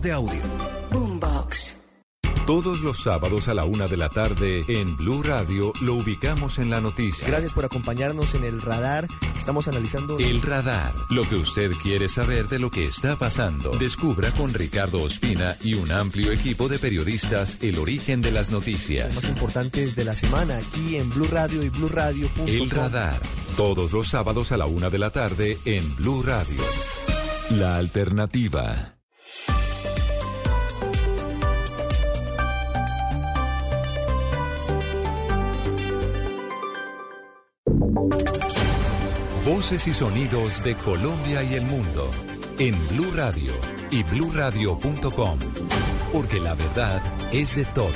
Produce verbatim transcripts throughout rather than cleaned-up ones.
de audio. Boombox. Todos los sábados a la una de la tarde en Blue Radio lo ubicamos en la noticia. Gracias por acompañarnos en El Radar. Estamos analizando... El Radar. Lo que usted quiere saber de lo que está pasando. Descubra con Ricardo Ospina y un amplio equipo de periodistas el origen de las noticias. Los más importantes de la semana aquí en Blue Radio y Blue Radio punto com. El Radar. Todos los sábados a la una de la tarde en Blue Radio. La alternativa. Voces y sonidos de Colombia y el mundo en Blue Radio y blue radio punto com, porque la verdad es de todos.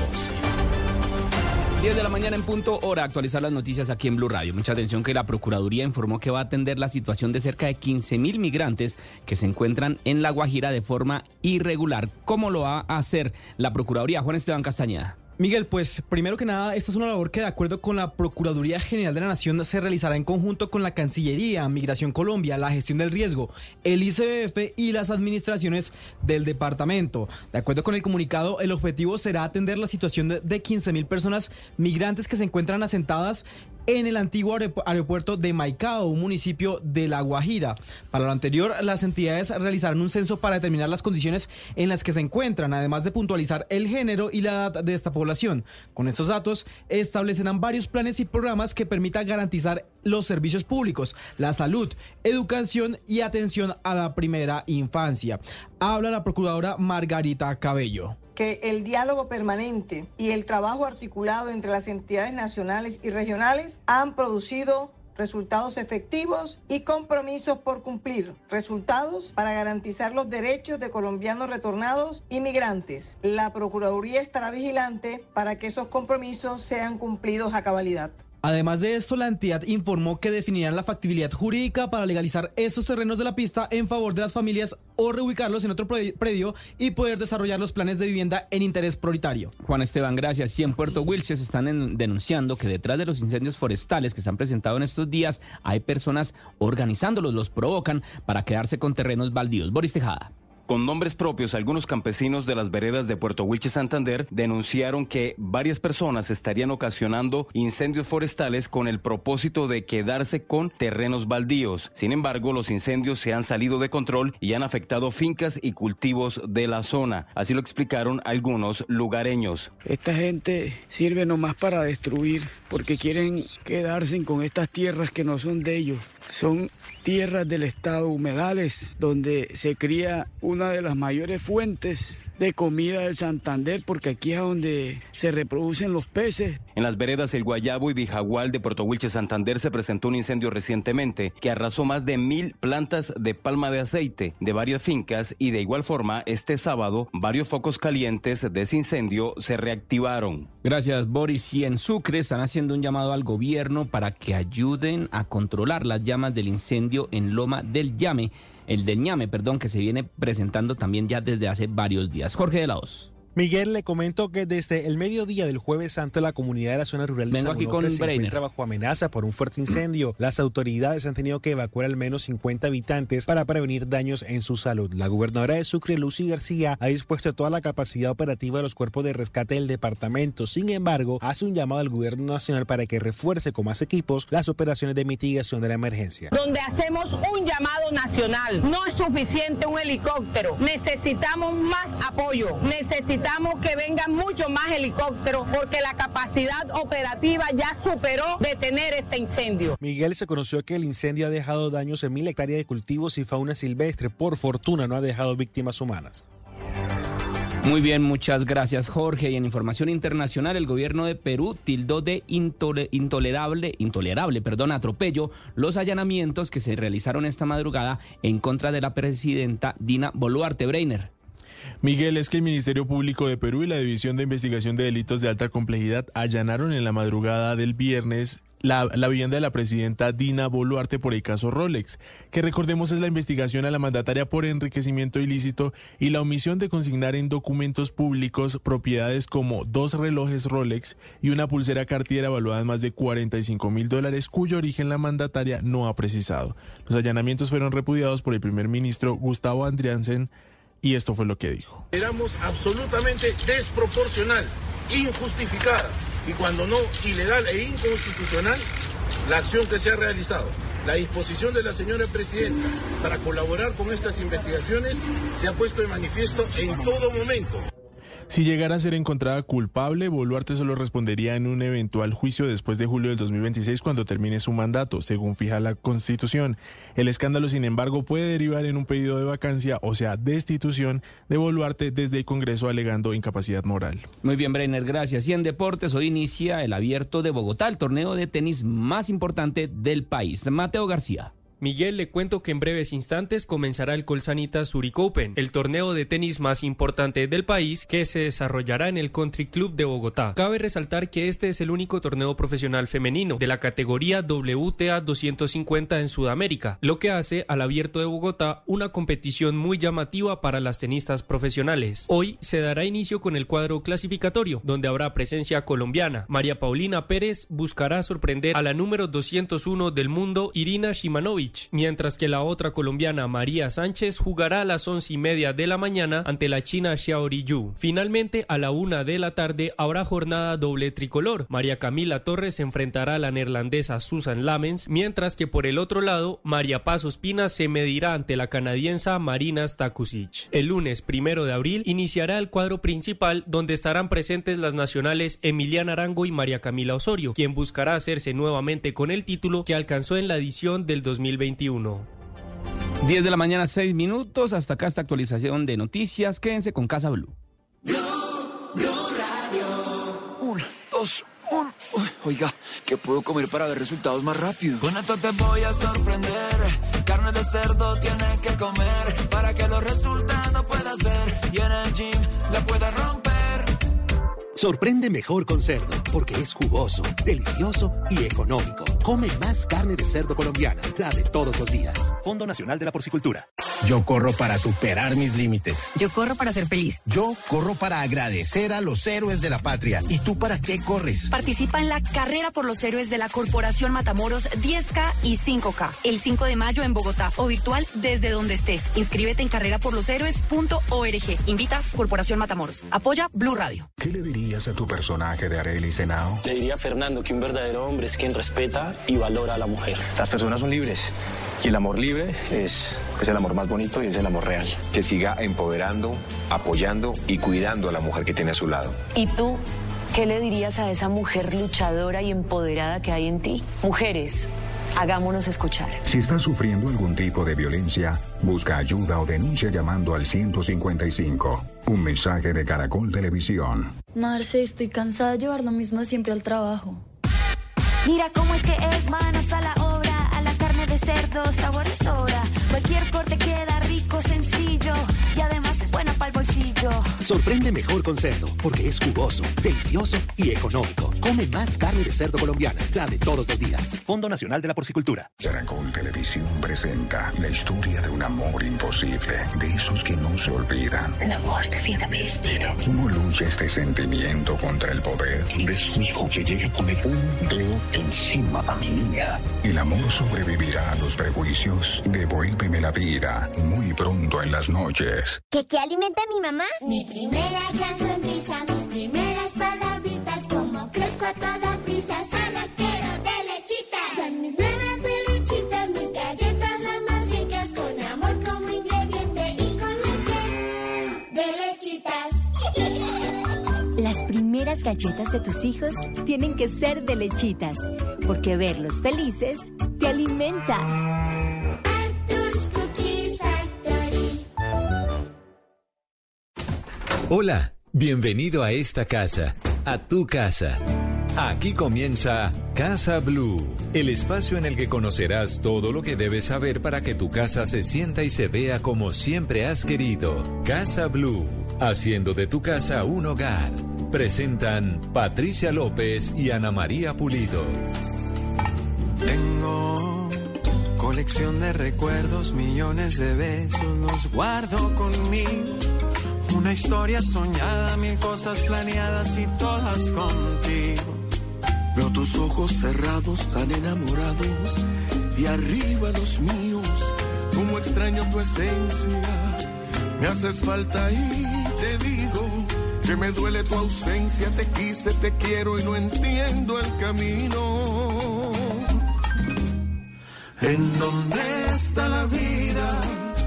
diez de la mañana en punto, hora actualizar las noticias aquí en Blue Radio. Mucha atención que la Procuraduría informó que va a atender la situación de cerca de quince mil migrantes que se encuentran en La Guajira de forma irregular. ¿Cómo lo va a hacer la Procuraduría? Juan Esteban Castañeda. Miguel, pues primero que nada, esta es una labor que de acuerdo con la Procuraduría General de la Nación se realizará en conjunto con la Cancillería, Migración Colombia, la Gestión del Riesgo, el I C B F y las administraciones del departamento. De acuerdo con el comunicado, el objetivo será atender la situación de, de quince mil personas migrantes que se encuentran asentadas en el antiguo aeropuerto de Maicao, un municipio de La Guajira. Para lo anterior, las entidades realizarán un censo para determinar las condiciones en las que se encuentran, además de puntualizar el género y la edad de esta población. Con estos datos, establecerán varios planes y programas que permitan garantizar los servicios públicos, la salud, educación y atención a la primera infancia. Habla la procuradora Margarita Cabello. Que el diálogo permanente y el trabajo articulado entre las entidades nacionales y regionales han producido resultados efectivos y compromisos por cumplir, resultados para garantizar los derechos de colombianos retornados y migrantes. La Procuraduría estará vigilante para que esos compromisos sean cumplidos a cabalidad. Además de esto, la entidad informó que definirán la factibilidad jurídica para legalizar estos terrenos de la pista en favor de las familias o reubicarlos en otro predio y poder desarrollar los planes de vivienda en interés prioritario. Juan Esteban, gracias. Y en Puerto Wilches están en, denunciando que detrás de los incendios forestales que se han presentado en estos días hay personas organizándolos, los provocan para quedarse con terrenos baldíos. Boris Tejada. Con nombres propios, algunos campesinos de las veredas de Puerto Wilches, Santander, denunciaron que varias personas estarían ocasionando incendios forestales con el propósito de quedarse con terrenos baldíos. Sin embargo, los incendios se han salido de control y han afectado fincas y cultivos de la zona. Así lo explicaron algunos lugareños. Esta gente sirve nomás para destruir, porque quieren quedarse con estas tierras que no son de ellos. Son tierras del estado, humedales, donde se cría una de las mayores fuentes de comida del Santander, porque aquí es donde se reproducen los peces. En las veredas El Guayabo y Vijagual de Puerto Wilches, Santander, se presentó un incendio recientemente que arrasó más de mil plantas de palma de aceite de varias fincas y de igual forma este sábado varios focos calientes de ese incendio se reactivaron. Gracias, Boris. Y en Sucre están haciendo un llamado al gobierno para que ayuden a controlar las llamas del incendio en Loma del Llame, el del Ñame, perdón, que se viene presentando también ya desde hace varios días. Jorge de la Hoz. Miguel, le comento que desde el mediodía del Jueves Santo la comunidad de la zona rural de Vengo San aquí Onofre con se Breiner. encuentra bajo amenaza por un fuerte incendio. Las autoridades han tenido que evacuar al menos cincuenta habitantes para prevenir daños en su salud. La gobernadora de Sucre, Lucy García, ha dispuesto toda la capacidad operativa de los cuerpos de rescate del departamento. Sin embargo, hace un llamado al gobierno nacional para que refuerce con más equipos las operaciones de mitigación de la emergencia. Donde hacemos un llamado nacional. No es suficiente un helicóptero. Necesitamos más apoyo. Necesitamos que vengan mucho más helicópteros porque la capacidad operativa ya superó detener este incendio. Miguel, se conoció que el incendio ha dejado daños en mil hectáreas de cultivos y fauna silvestre. Por fortuna no ha dejado víctimas humanas. Muy bien, muchas gracias, Jorge. Y en información internacional, el gobierno de Perú tildó de intole- intolerable, intolerable, perdón, atropello los allanamientos que se realizaron esta madrugada en contra de la presidenta Dina Boluarte. Breiner. Miguel, es que el Ministerio Público de Perú y la División de Investigación de Delitos de Alta Complejidad allanaron en la madrugada del viernes la, la vivienda de la presidenta Dina Boluarte por el caso Rolex, que recordemos es la investigación a la mandataria por enriquecimiento ilícito y la omisión de consignar en documentos públicos propiedades como dos relojes Rolex y una pulsera Cartier evaluada en más de cuarenta y cinco mil dólares, cuyo origen la mandataria no ha precisado. Los allanamientos fueron repudiados por el primer ministro Gustavo Andriansen, y esto fue lo que dijo. Éramos absolutamente desproporcional, injustificada y cuando no ilegal e inconstitucional la acción que se ha realizado. La disposición de la señora presidenta para colaborar con estas investigaciones se ha puesto de manifiesto en todo momento. Si llegara a ser encontrada culpable, Boluarte solo respondería en un eventual juicio después de julio del dos mil veintiséis cuando termine su mandato, según fija la Constitución. El escándalo, sin embargo, puede derivar en un pedido de vacancia, o sea, destitución de Boluarte desde el Congreso alegando incapacidad moral. Muy bien, Brenner, gracias. Y en deportes, hoy inicia el Abierto de Bogotá, el torneo de tenis más importante del país. Mateo García. Miguel, le cuento que en breves instantes comenzará el Colsanita Zurich Open, el torneo de tenis más importante del país que se desarrollará en el Country Club de Bogotá. Cabe resaltar que este es el único torneo profesional femenino de la categoría W T A doscientos cincuenta en Sudamérica, lo que hace al Abierto de Bogotá una competición muy llamativa para las tenistas profesionales. Hoy se dará inicio con el cuadro clasificatorio, donde habrá presencia colombiana. María Paulina Pérez buscará sorprender a la número doscientos uno del mundo, Irina Shimanovic, mientras que la otra colombiana, María Sánchez, jugará a las once y media de la mañana ante la china Xiaori Yu. Finalmente, a la una de la tarde habrá jornada doble tricolor. María Camila Torres se enfrentará a la neerlandesa Susan Lamens, mientras que por el otro lado, María Paz Ospina se medirá ante la canadiense Marina Stakusic. El lunes primero de abril iniciará el cuadro principal, donde estarán presentes las nacionales Emiliana Arango y María Camila Osorio, quien buscará hacerse nuevamente con el título que alcanzó en la edición del dos mil veintiuno. diez de la mañana, seis minutos. Hasta acá esta actualización de noticias. Quédense con Casa Blue. Blue, Blue Radio. Un, dos, un. Uy, oiga, ¿qué puedo comer para ver resultados más rápido? Con esto te voy a sorprender. Carne de cerdo tienes que comer para que los resultados puedas ver y en el gym la puedas romper. Sorprende mejor con cerdo, porque es jugoso, delicioso y económico. Come más carne de cerdo colombiana, la de todos los días. Fondo Nacional de la Porcicultura. Yo corro para superar mis límites. Yo corro para ser feliz. Yo corro para agradecer a los héroes de la patria. ¿Y tú para qué corres? Participa en la Carrera por los Héroes de la Corporación Matamoros diez K y cinco K. El cinco de mayo en Bogotá o virtual desde donde estés. Inscríbete en carrera por los héroes punto org. Invita Corporación Matamoros. Apoya Blue Radio. ¿Qué le dirías a tu personaje de Arely Senao? Le diría a Fernando que un verdadero hombre es quien respeta y valora a la mujer. Las personas son libres y el amor libre es, es el amor más bonito y es el amor real. Que siga empoderando, apoyando y cuidando a la mujer que tiene a su lado. ¿Y tú qué le dirías a esa mujer luchadora y empoderada que hay en ti? Mujeres, hagámonos escuchar. Si estás sufriendo algún tipo de violencia, busca ayuda o denuncia llamando al ciento cincuenta y cinco. Un mensaje de Caracol Televisión. Marce, estoy cansada de llevar lo mismo siempre al trabajo. Mira cómo es que es, manos a la obra, a la carne de cerdo, sabor y sobra. Cualquier corte queda rico, sencillo y además es buena para el bolsillo. Sorprende mejor con cerdo, porque es jugoso, delicioso y económico. Come más carne de cerdo colombiana, la de todos los días. Fondo Nacional de la Porcicultura. Caracol Televisión presenta la historia de un amor imposible, de esos que no se olvidan. El amor define mi destino. ¿Cómo lucha este sentimiento contra el poder? Es su hijo que llega a poner un dedo encima a mi niña. El amor sobrevivirá a los prejuicios. Devuélveme la vida, muy pronto en las noches. ¿Qué, qué alimenta a mi mamá? Mi primera gran sonrisa, mis primeras palabritas, como crezco a toda prisa, sana quiero de lechitas. Son mis nenas de lechitas, mis galletas las más ricas, con amor como ingrediente y con leche de lechitas. Las primeras galletas de tus hijos tienen que ser de lechitas, porque verlos felices te alimenta. Arthur's Cookies Factory. Hola, bienvenido a esta casa, a tu casa. Aquí comienza Casa Blue, el espacio en el que conocerás todo lo que debes saber para que tu casa se sienta y se vea como siempre has querido. Casa Blue, haciendo de tu casa un hogar. Presentan Patricia López y Ana María Pulido. Tengo colección de recuerdos, millones de besos, los guardo conmigo. Una historia soñada, mil cosas planeadas y todas contigo. Veo tus ojos cerrados, tan enamorados, y arriba los míos, como extraño tu esencia. Me haces falta y te digo que me duele tu ausencia, te quise, te quiero y no entiendo el camino. ¿En dónde está la vida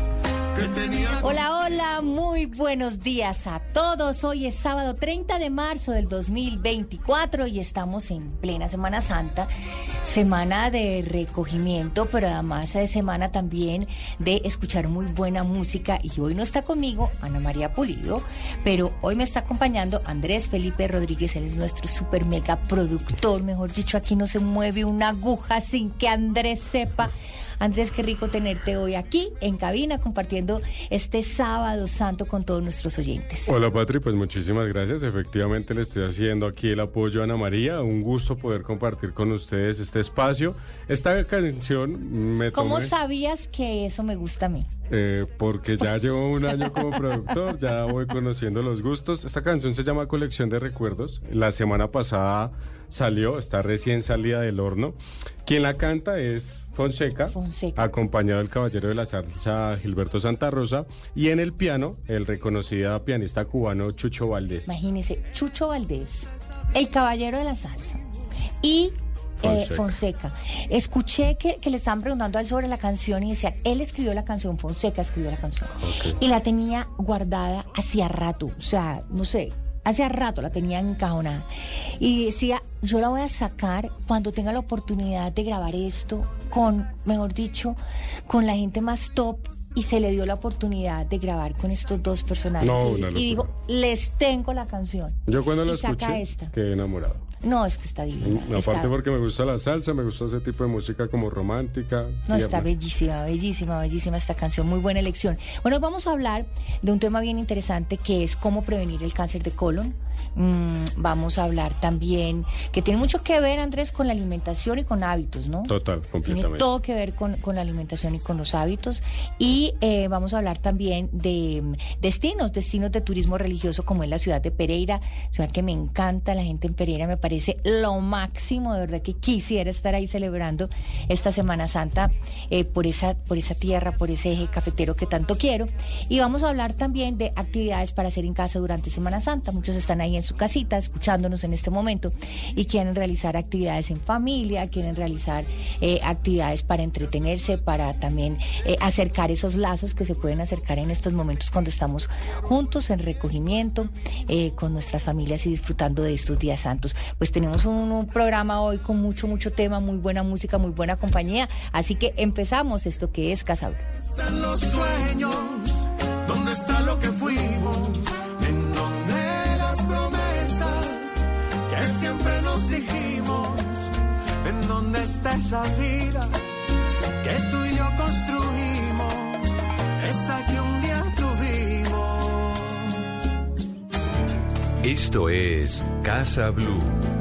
que tenía? Hola, hola, muy buenos días a todos. Hoy es sábado treinta de marzo del dos mil veinticuatro y estamos en plena Semana Santa, semana de recogimiento, pero además de semana también de escuchar muy buena música. Y hoy no está conmigo Ana María Pulido, pero hoy me está acompañando Andrés Felipe Rodríguez. Él es nuestro super mega productor, mejor dicho, aquí no se mueve una aguja sin que Andrés sepa. Andrés, qué rico tenerte hoy aquí en cabina compartiendo este sábado santo con todos nuestros oyentes. Hola Patri, pues muchísimas gracias. Efectivamente le estoy haciendo aquí el apoyo a Ana María. Un gusto poder compartir con ustedes este espacio. Esta canción me tomé... ¿Cómo sabías que eso me gusta a mí? Eh, porque ya llevo un año como productor, ya voy conociendo los gustos. Esta canción se llama Colección de Recuerdos. La semana pasada salió, está recién salida del horno. Quien la canta es Fonseca, Fonseca, acompañado del caballero de la salsa Gilberto Santa Rosa, y en el piano el reconocido pianista cubano Chucho Valdés. Imagínese, Chucho Valdés, el caballero de la salsa y Fonseca. Eh, Fonseca. Escuché que, que le estaban preguntando a él sobre la canción y decía, él escribió la canción, Fonseca escribió la canción, okay, y la tenía guardada hacía rato, o sea, no sé, hace rato la tenía encajonada y decía, yo la voy a sacar cuando tenga la oportunidad de grabar esto con, mejor dicho, con la gente más top, y se le dio la oportunidad de grabar con estos dos personajes. No, y, y digo, les tengo la canción. Yo cuando la y saca escuché esta. quedé enamorado. No, es que está divina. No, aparte está... porque me gusta la salsa, me gusta ese tipo de música como romántica. No, está bellísima, bellísima, bellísima esta canción, muy buena elección. Bueno, vamos a hablar de un tema bien interesante que es cómo prevenir el cáncer de colon. Mm, vamos a hablar también, que tiene mucho que ver, Andrés, con la alimentación y con hábitos, ¿no? Total, completamente. Tiene todo que ver con, con la alimentación y con los hábitos. Y eh, vamos a hablar también de um, destinos, destinos de turismo religioso, como es la ciudad de Pereira, ciudad que me encanta, la gente en Pereira me parece lo máximo, de verdad que quisiera estar ahí celebrando esta Semana Santa eh, por esa, por esa tierra, por ese eje cafetero que tanto quiero. Y vamos a hablar también de actividades para hacer en casa durante Semana Santa. Muchos están ahí en su casita escuchándonos en este momento y quieren realizar actividades en familia, quieren realizar eh, actividades para entretenerse, para también eh, acercar esos lazos que se pueden acercar en estos momentos cuando estamos juntos en recogimiento eh, con nuestras familias y disfrutando de estos días santos. Pues tenemos un, un programa hoy con mucho, mucho tema, muy buena música, muy buena compañía, así que empezamos esto que es Casa Blue. Están los sueños, ¿dónde está lo que fuimos? ¿En dónde las promesas que siempre nos dijimos? ¿En dónde está esa vida que tú y yo construimos? Esa que un día tuvimos. Esto es Casa Blue.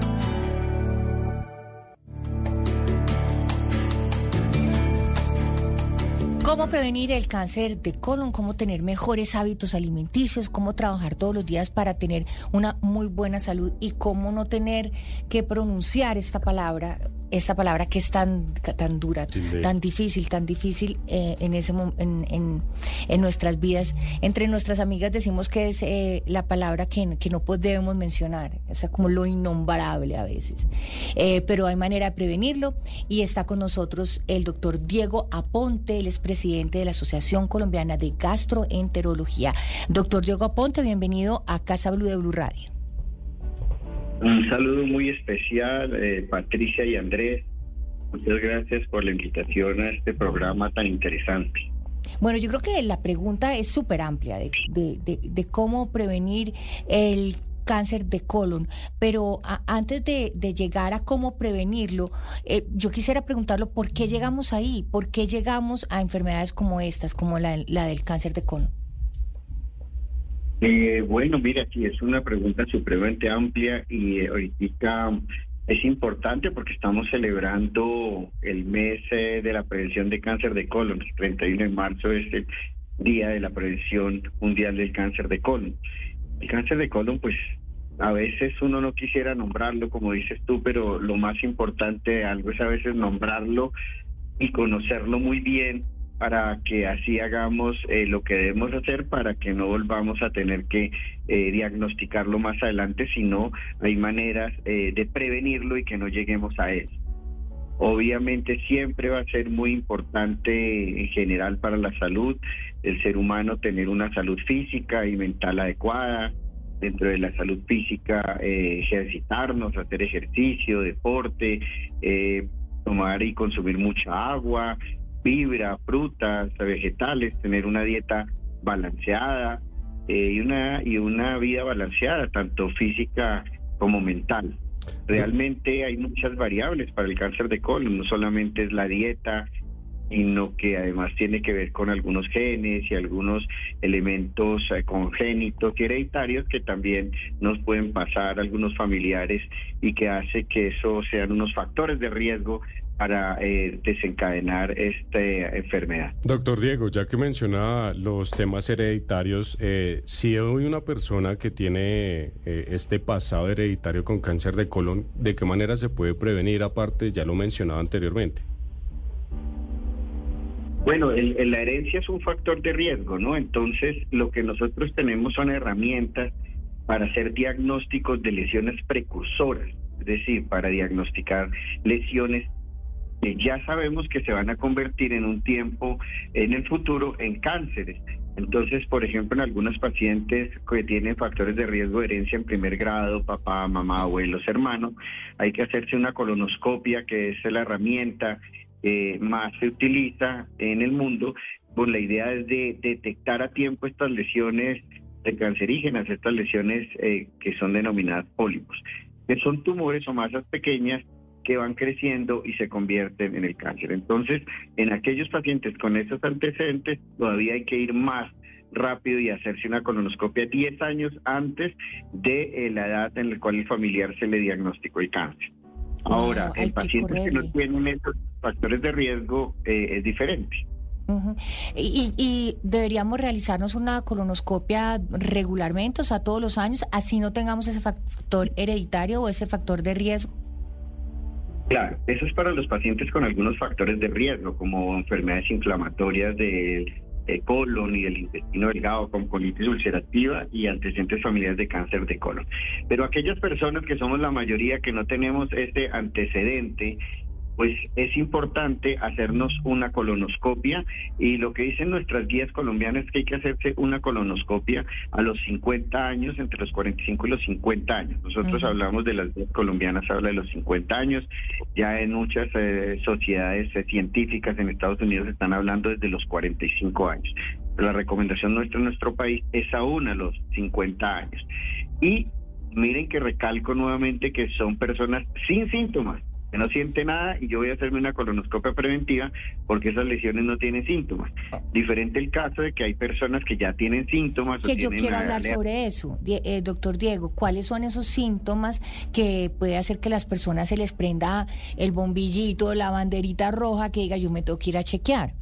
Cómo prevenir el cáncer de colon, cómo tener mejores hábitos alimenticios, cómo trabajar todos los días para tener una muy buena salud y cómo no tener que pronunciar esta palabra, esta palabra que es tan, tan dura, tan difícil, tan difícil eh, en, ese, en, en, en nuestras vidas. Entre nuestras amigas decimos que es eh, la palabra que, que no podemos mencionar, o sea, como lo innombrable a veces. Eh, pero hay manera de prevenirlo y está con nosotros el doctor Diego Aponte, él es presidente de la Asociación Colombiana de Gastroenterología. Doctor Diego Aponte, bienvenido a Casa Blue de Blue Radio. Un saludo muy especial, eh, Patricia y Andrés. Muchas gracias por la invitación a este programa tan interesante. Bueno, yo creo que la pregunta es súper amplia de, de, de, de cómo prevenir el cáncer de colon, pero a, antes de, de llegar a cómo prevenirlo, eh, yo quisiera preguntarlo, ¿por qué llegamos ahí? ¿Por qué llegamos a enfermedades como estas, como la, la del cáncer de colon? Eh, bueno, mira, sí, es una pregunta supremamente amplia y eh, ahorita es importante porque estamos celebrando el mes eh, de la prevención de cáncer de colon. El treinta y uno de marzo es el Día de la Prevención Mundial del Cáncer de Colon. El cáncer de colon, pues, a veces uno no quisiera nombrarlo, como dices tú, pero lo más importante de algo es a veces nombrarlo y conocerlo muy bien para que así hagamos eh, lo que debemos hacer para que no volvamos a tener que eh, diagnosticarlo más adelante, sino hay maneras eh, de prevenirlo y que no lleguemos a él. Obviamente siempre va a ser muy importante en general para la salud del ser humano tener una salud física y mental adecuada. Dentro de la salud física, eh, ejercitarnos, hacer ejercicio, deporte, eh, tomar y consumir mucha agua, fibra, frutas, vegetales, tener una dieta balanceada eh, y una y una vida balanceada, tanto física como mental. Realmente hay muchas variables para el cáncer de colon, no solamente es la dieta, sino que además tiene que ver con algunos genes y algunos elementos eh, congénitos y hereditarios que también nos pueden pasar a algunos familiares y que hace que eso sean unos factores de riesgo para eh, desencadenar esta enfermedad. Doctor Diego, ya que menciona los temas hereditarios, eh, si hay una persona que tiene eh, este pasado hereditario con cáncer de colon, ¿de qué manera se puede prevenir? Aparte, ya lo mencionaba anteriormente. Bueno, el, el, la herencia es un factor de riesgo, ¿no? Entonces, lo que nosotros tenemos son herramientas para hacer diagnósticos de lesiones precursoras, es decir, para diagnosticar lesiones que ya sabemos que se van a convertir en un tiempo, en el futuro, en cánceres. Entonces, por ejemplo, en algunos pacientes que tienen factores de riesgo de herencia en primer grado, papá, mamá, abuelos, hermanos, hay que hacerse una colonoscopia, que es la herramienta eh, más se utiliza en el mundo, con la idea es de detectar a tiempo estas lesiones de cancerígenas, estas lesiones eh, que son denominadas pólipos, que son tumores o masas pequeñas que van creciendo y se convierten en el cáncer. Entonces, en aquellos pacientes con esos antecedentes, todavía hay que ir más rápido y hacerse una colonoscopia diez años antes de eh, la edad en la cual el familiar se le diagnosticó el cáncer. Ahora, oh, el paciente que, que no tiene esos factores de riesgo eh, es diferente. Uh-huh. y, y deberíamos realizarnos una colonoscopia regularmente, o sea, todos los años, así no tengamos ese factor hereditario o ese factor de riesgo. Claro, eso es para los pacientes con algunos factores de riesgo, como enfermedades inflamatorias del eh, colon y del intestino delgado, con colitis ulcerativa y antecedentes familiares de cáncer de colon. Pero aquellas personas que somos la mayoría que no tenemos este antecedente, pues es importante hacernos una colonoscopia, y lo que dicen nuestras guías colombianas es que hay que hacerse una colonoscopia a los cincuenta años, entre los cuarenta y cinco y los cincuenta años. Nosotros uh-huh. hablamos de las guías colombianas, habla de los cincuenta años, ya en muchas eh, sociedades eh, científicas en Estados Unidos están hablando desde los cuarenta y cinco años. Pero la recomendación nuestra en nuestro país es aún a los cincuenta años. Y miren que recalco nuevamente que son personas sin síntomas, que no siente nada, y yo voy a hacerme una colonoscopia preventiva porque esas lesiones no tienen síntomas. Diferente el caso de que hay personas que ya tienen síntomas. Que o yo tienen quiero una... hablar sobre eso, eh, doctor Diego. ¿Cuáles son esos síntomas que puede hacer que las personas se les prenda el bombillito, la banderita roja, que diga yo me tengo que ir a chequear?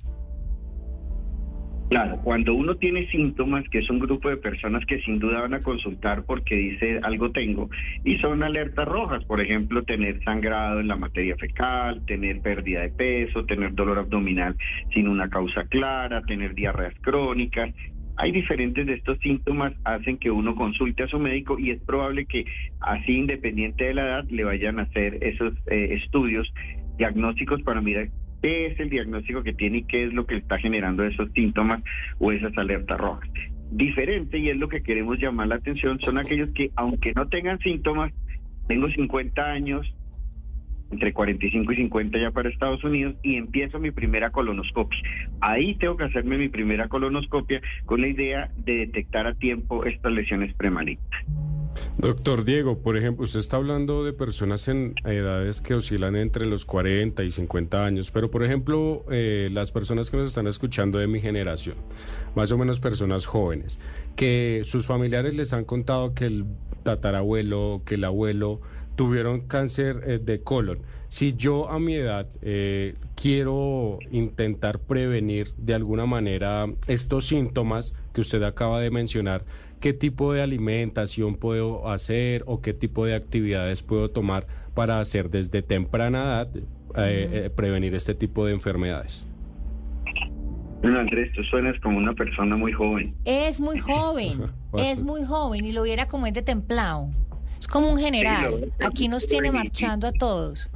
Claro, cuando uno tiene síntomas, que es un grupo de personas que sin duda van a consultar porque dice algo tengo, y son alertas rojas, por ejemplo, tener sangrado en la materia fecal, tener pérdida de peso, tener dolor abdominal sin una causa clara, tener diarreas crónicas. Hay diferentes de estos síntomas, hacen que uno consulte a su médico, y es probable que así, independiente de la edad, le vayan a hacer esos eh, estudios diagnósticos para mirar qué es el diagnóstico que tiene y qué es lo que está generando esos síntomas o esas alertas rojas. Diferente, y es lo que queremos llamar la atención, son aquellos que, aunque no tengan síntomas, tengo cincuenta años, entre cuarenta y cinco y cincuenta ya para Estados Unidos, y empiezo mi primera colonoscopia. Ahí tengo que hacerme mi primera colonoscopia con la idea de detectar a tiempo estas lesiones premalignas. Doctor Diego, por ejemplo, usted está hablando de personas en edades que oscilan entre los cuarenta y cincuenta años, pero por ejemplo, eh, las personas que nos están escuchando de mi generación, más o menos personas jóvenes, que sus familiares les han contado que el tatarabuelo, que el abuelo tuvieron cáncer eh, de colon. Si yo a mi edad eh, quiero intentar prevenir de alguna manera estos síntomas que usted acaba de mencionar, ¿qué tipo de alimentación puedo hacer o qué tipo de actividades puedo tomar para hacer desde temprana edad eh, eh, prevenir este tipo de enfermedades? Bueno, Andrés, tú suenas como una persona muy joven. Es muy joven, es muy joven y lo viera como es de templado. Es como un general. Aquí nos tiene marchando a todos.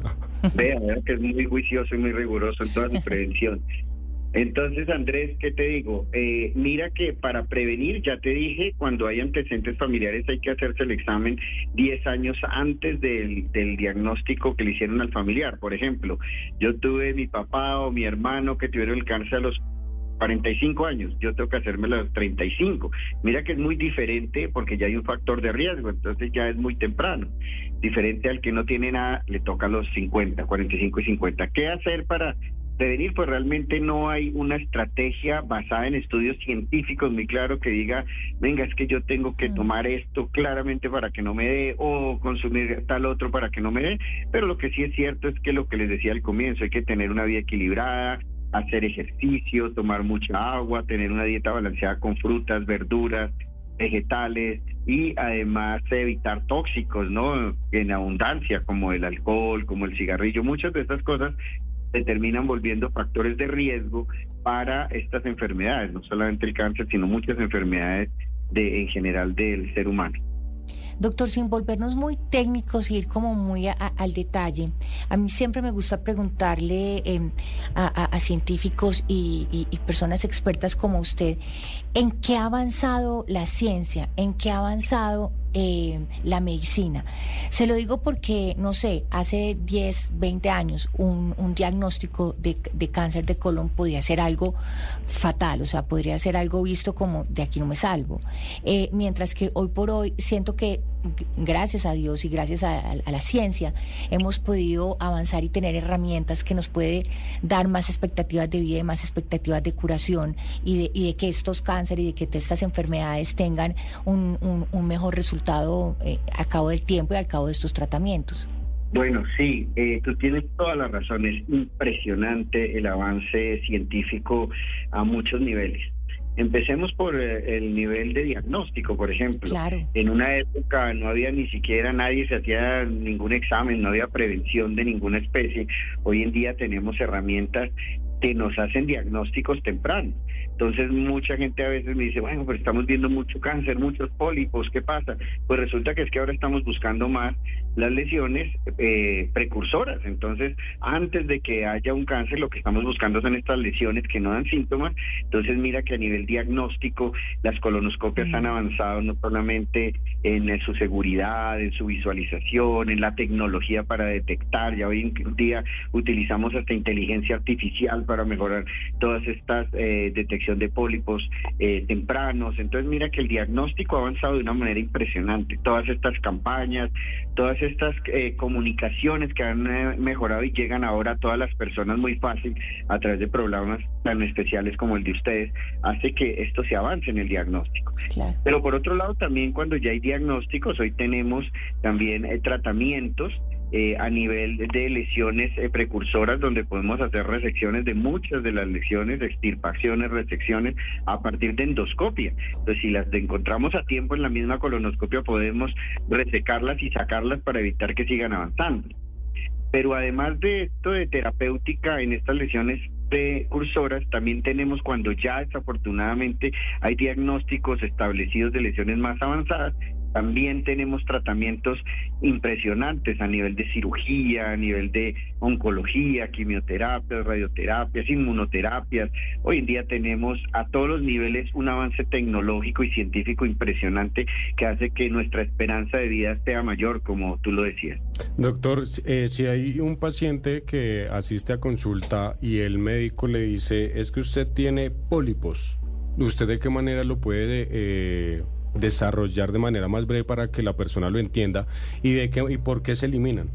Vea, vea que es muy juicioso y muy riguroso en toda su prevención. Entonces, Andrés, ¿qué te digo? Eh, mira que para prevenir, ya te dije, cuando hay antecedentes familiares hay que hacerse el examen diez años antes del, del diagnóstico que le hicieron al familiar. Por ejemplo, yo tuve mi papá o mi hermano que tuvieron el cáncer a los cuarenta y cinco años, yo tengo que hacérmelo a los treinta y cinco. Mira que es muy diferente porque ya hay un factor de riesgo, entonces ya es muy temprano. Diferente al que no tiene nada, le toca a los cincuenta, cuarenta y cinco y cincuenta. ¿Qué hacer para prevenir? Pues realmente no hay una estrategia basada en estudios científicos muy claro que diga, venga, es que yo tengo que tomar esto claramente para que no me dé o consumir tal otro para que no me dé, pero lo que sí es cierto es que lo que les decía al comienzo, hay que tener una vida equilibrada, hacer ejercicio, tomar mucha agua, tener una dieta balanceada con frutas, verduras, vegetales y además evitar tóxicos, ¿no? En abundancia, como el alcohol, como el cigarrillo. Muchas de estas cosas se terminan volviendo factores de riesgo para estas enfermedades, no solamente el cáncer, sino muchas enfermedades de, en general del ser humano. Doctor, sin volvernos muy técnicos y ir como muy a, a, al detalle, a mí siempre me gusta preguntarle eh, a, a, a científicos y, y, y personas expertas como usted, ¿en qué ha avanzado la ciencia? ¿En qué ha avanzado eh, la medicina? Se lo digo porque, no sé, hace diez, veinte años un, un diagnóstico de, de cáncer de colon podía ser algo fatal, o sea, podría ser algo visto como de aquí no me salvo. Eh, mientras que hoy por hoy siento que gracias a Dios y gracias a, a, a la ciencia hemos podido avanzar y tener herramientas que nos puede dar más expectativas de vida y más expectativas de curación y de, y de que estos cánceres y de que estas enfermedades tengan un, un, un mejor resultado eh, a cabo del tiempo y al cabo de estos tratamientos. Bueno, sí, eh, tú tienes toda la razón, es impresionante el avance científico a muchos niveles. Empecemos por el nivel de diagnóstico, por ejemplo. Claro. En una época no había ni siquiera nadie se hacía ningún examen, no había prevención de ninguna especie. Hoy en día tenemos herramientas que nos hacen diagnósticos tempranos. Entonces mucha gente a veces me dice, bueno, pero estamos viendo mucho cáncer, muchos pólipos, ¿qué pasa? Pues resulta que es que ahora estamos buscando más las lesiones eh, precursoras. Entonces, antes de que haya un cáncer, lo que estamos buscando son estas lesiones que no dan síntomas. Entonces, mira que a nivel diagnóstico, las colonoscopias mm. han avanzado no solamente en, en su seguridad, en su visualización, en la tecnología para detectar. Ya hoy en día utilizamos hasta inteligencia artificial para mejorar todas estas eh, detecciones de pólipos eh, tempranos. Entonces mira que el diagnóstico ha avanzado de una manera impresionante. Todas estas campañas, todas estas eh, comunicaciones que han eh, mejorado y llegan ahora a todas las personas muy fácil a través de programas tan especiales como el de ustedes, hace que esto se avance en el diagnóstico. Claro. Pero por otro lado también cuando ya hay diagnósticos, hoy tenemos también eh, tratamientos Eh, a nivel de lesiones eh, precursoras donde podemos hacer resecciones de muchas de las lesiones, extirpaciones, resecciones a partir de endoscopia. Entonces si las encontramos a tiempo en la misma colonoscopia podemos resecarlas y sacarlas para evitar que sigan avanzando. Pero además de esto de terapéutica en estas lesiones precursoras, también tenemos cuando ya desafortunadamente hay diagnósticos establecidos de lesiones más avanzadas, también tenemos tratamientos impresionantes a nivel de cirugía, a nivel de oncología, quimioterapias, radioterapias, inmunoterapias. Hoy en día tenemos a todos los niveles un avance tecnológico y científico impresionante que hace que nuestra esperanza de vida sea mayor, como tú lo decías. Doctor, eh, si hay un paciente que asiste a consulta y el médico le dice, es que usted tiene pólipos, ¿usted de qué manera lo puede eh, desarrollar de manera más breve para que la persona lo entienda y de qué y por qué se eliminan?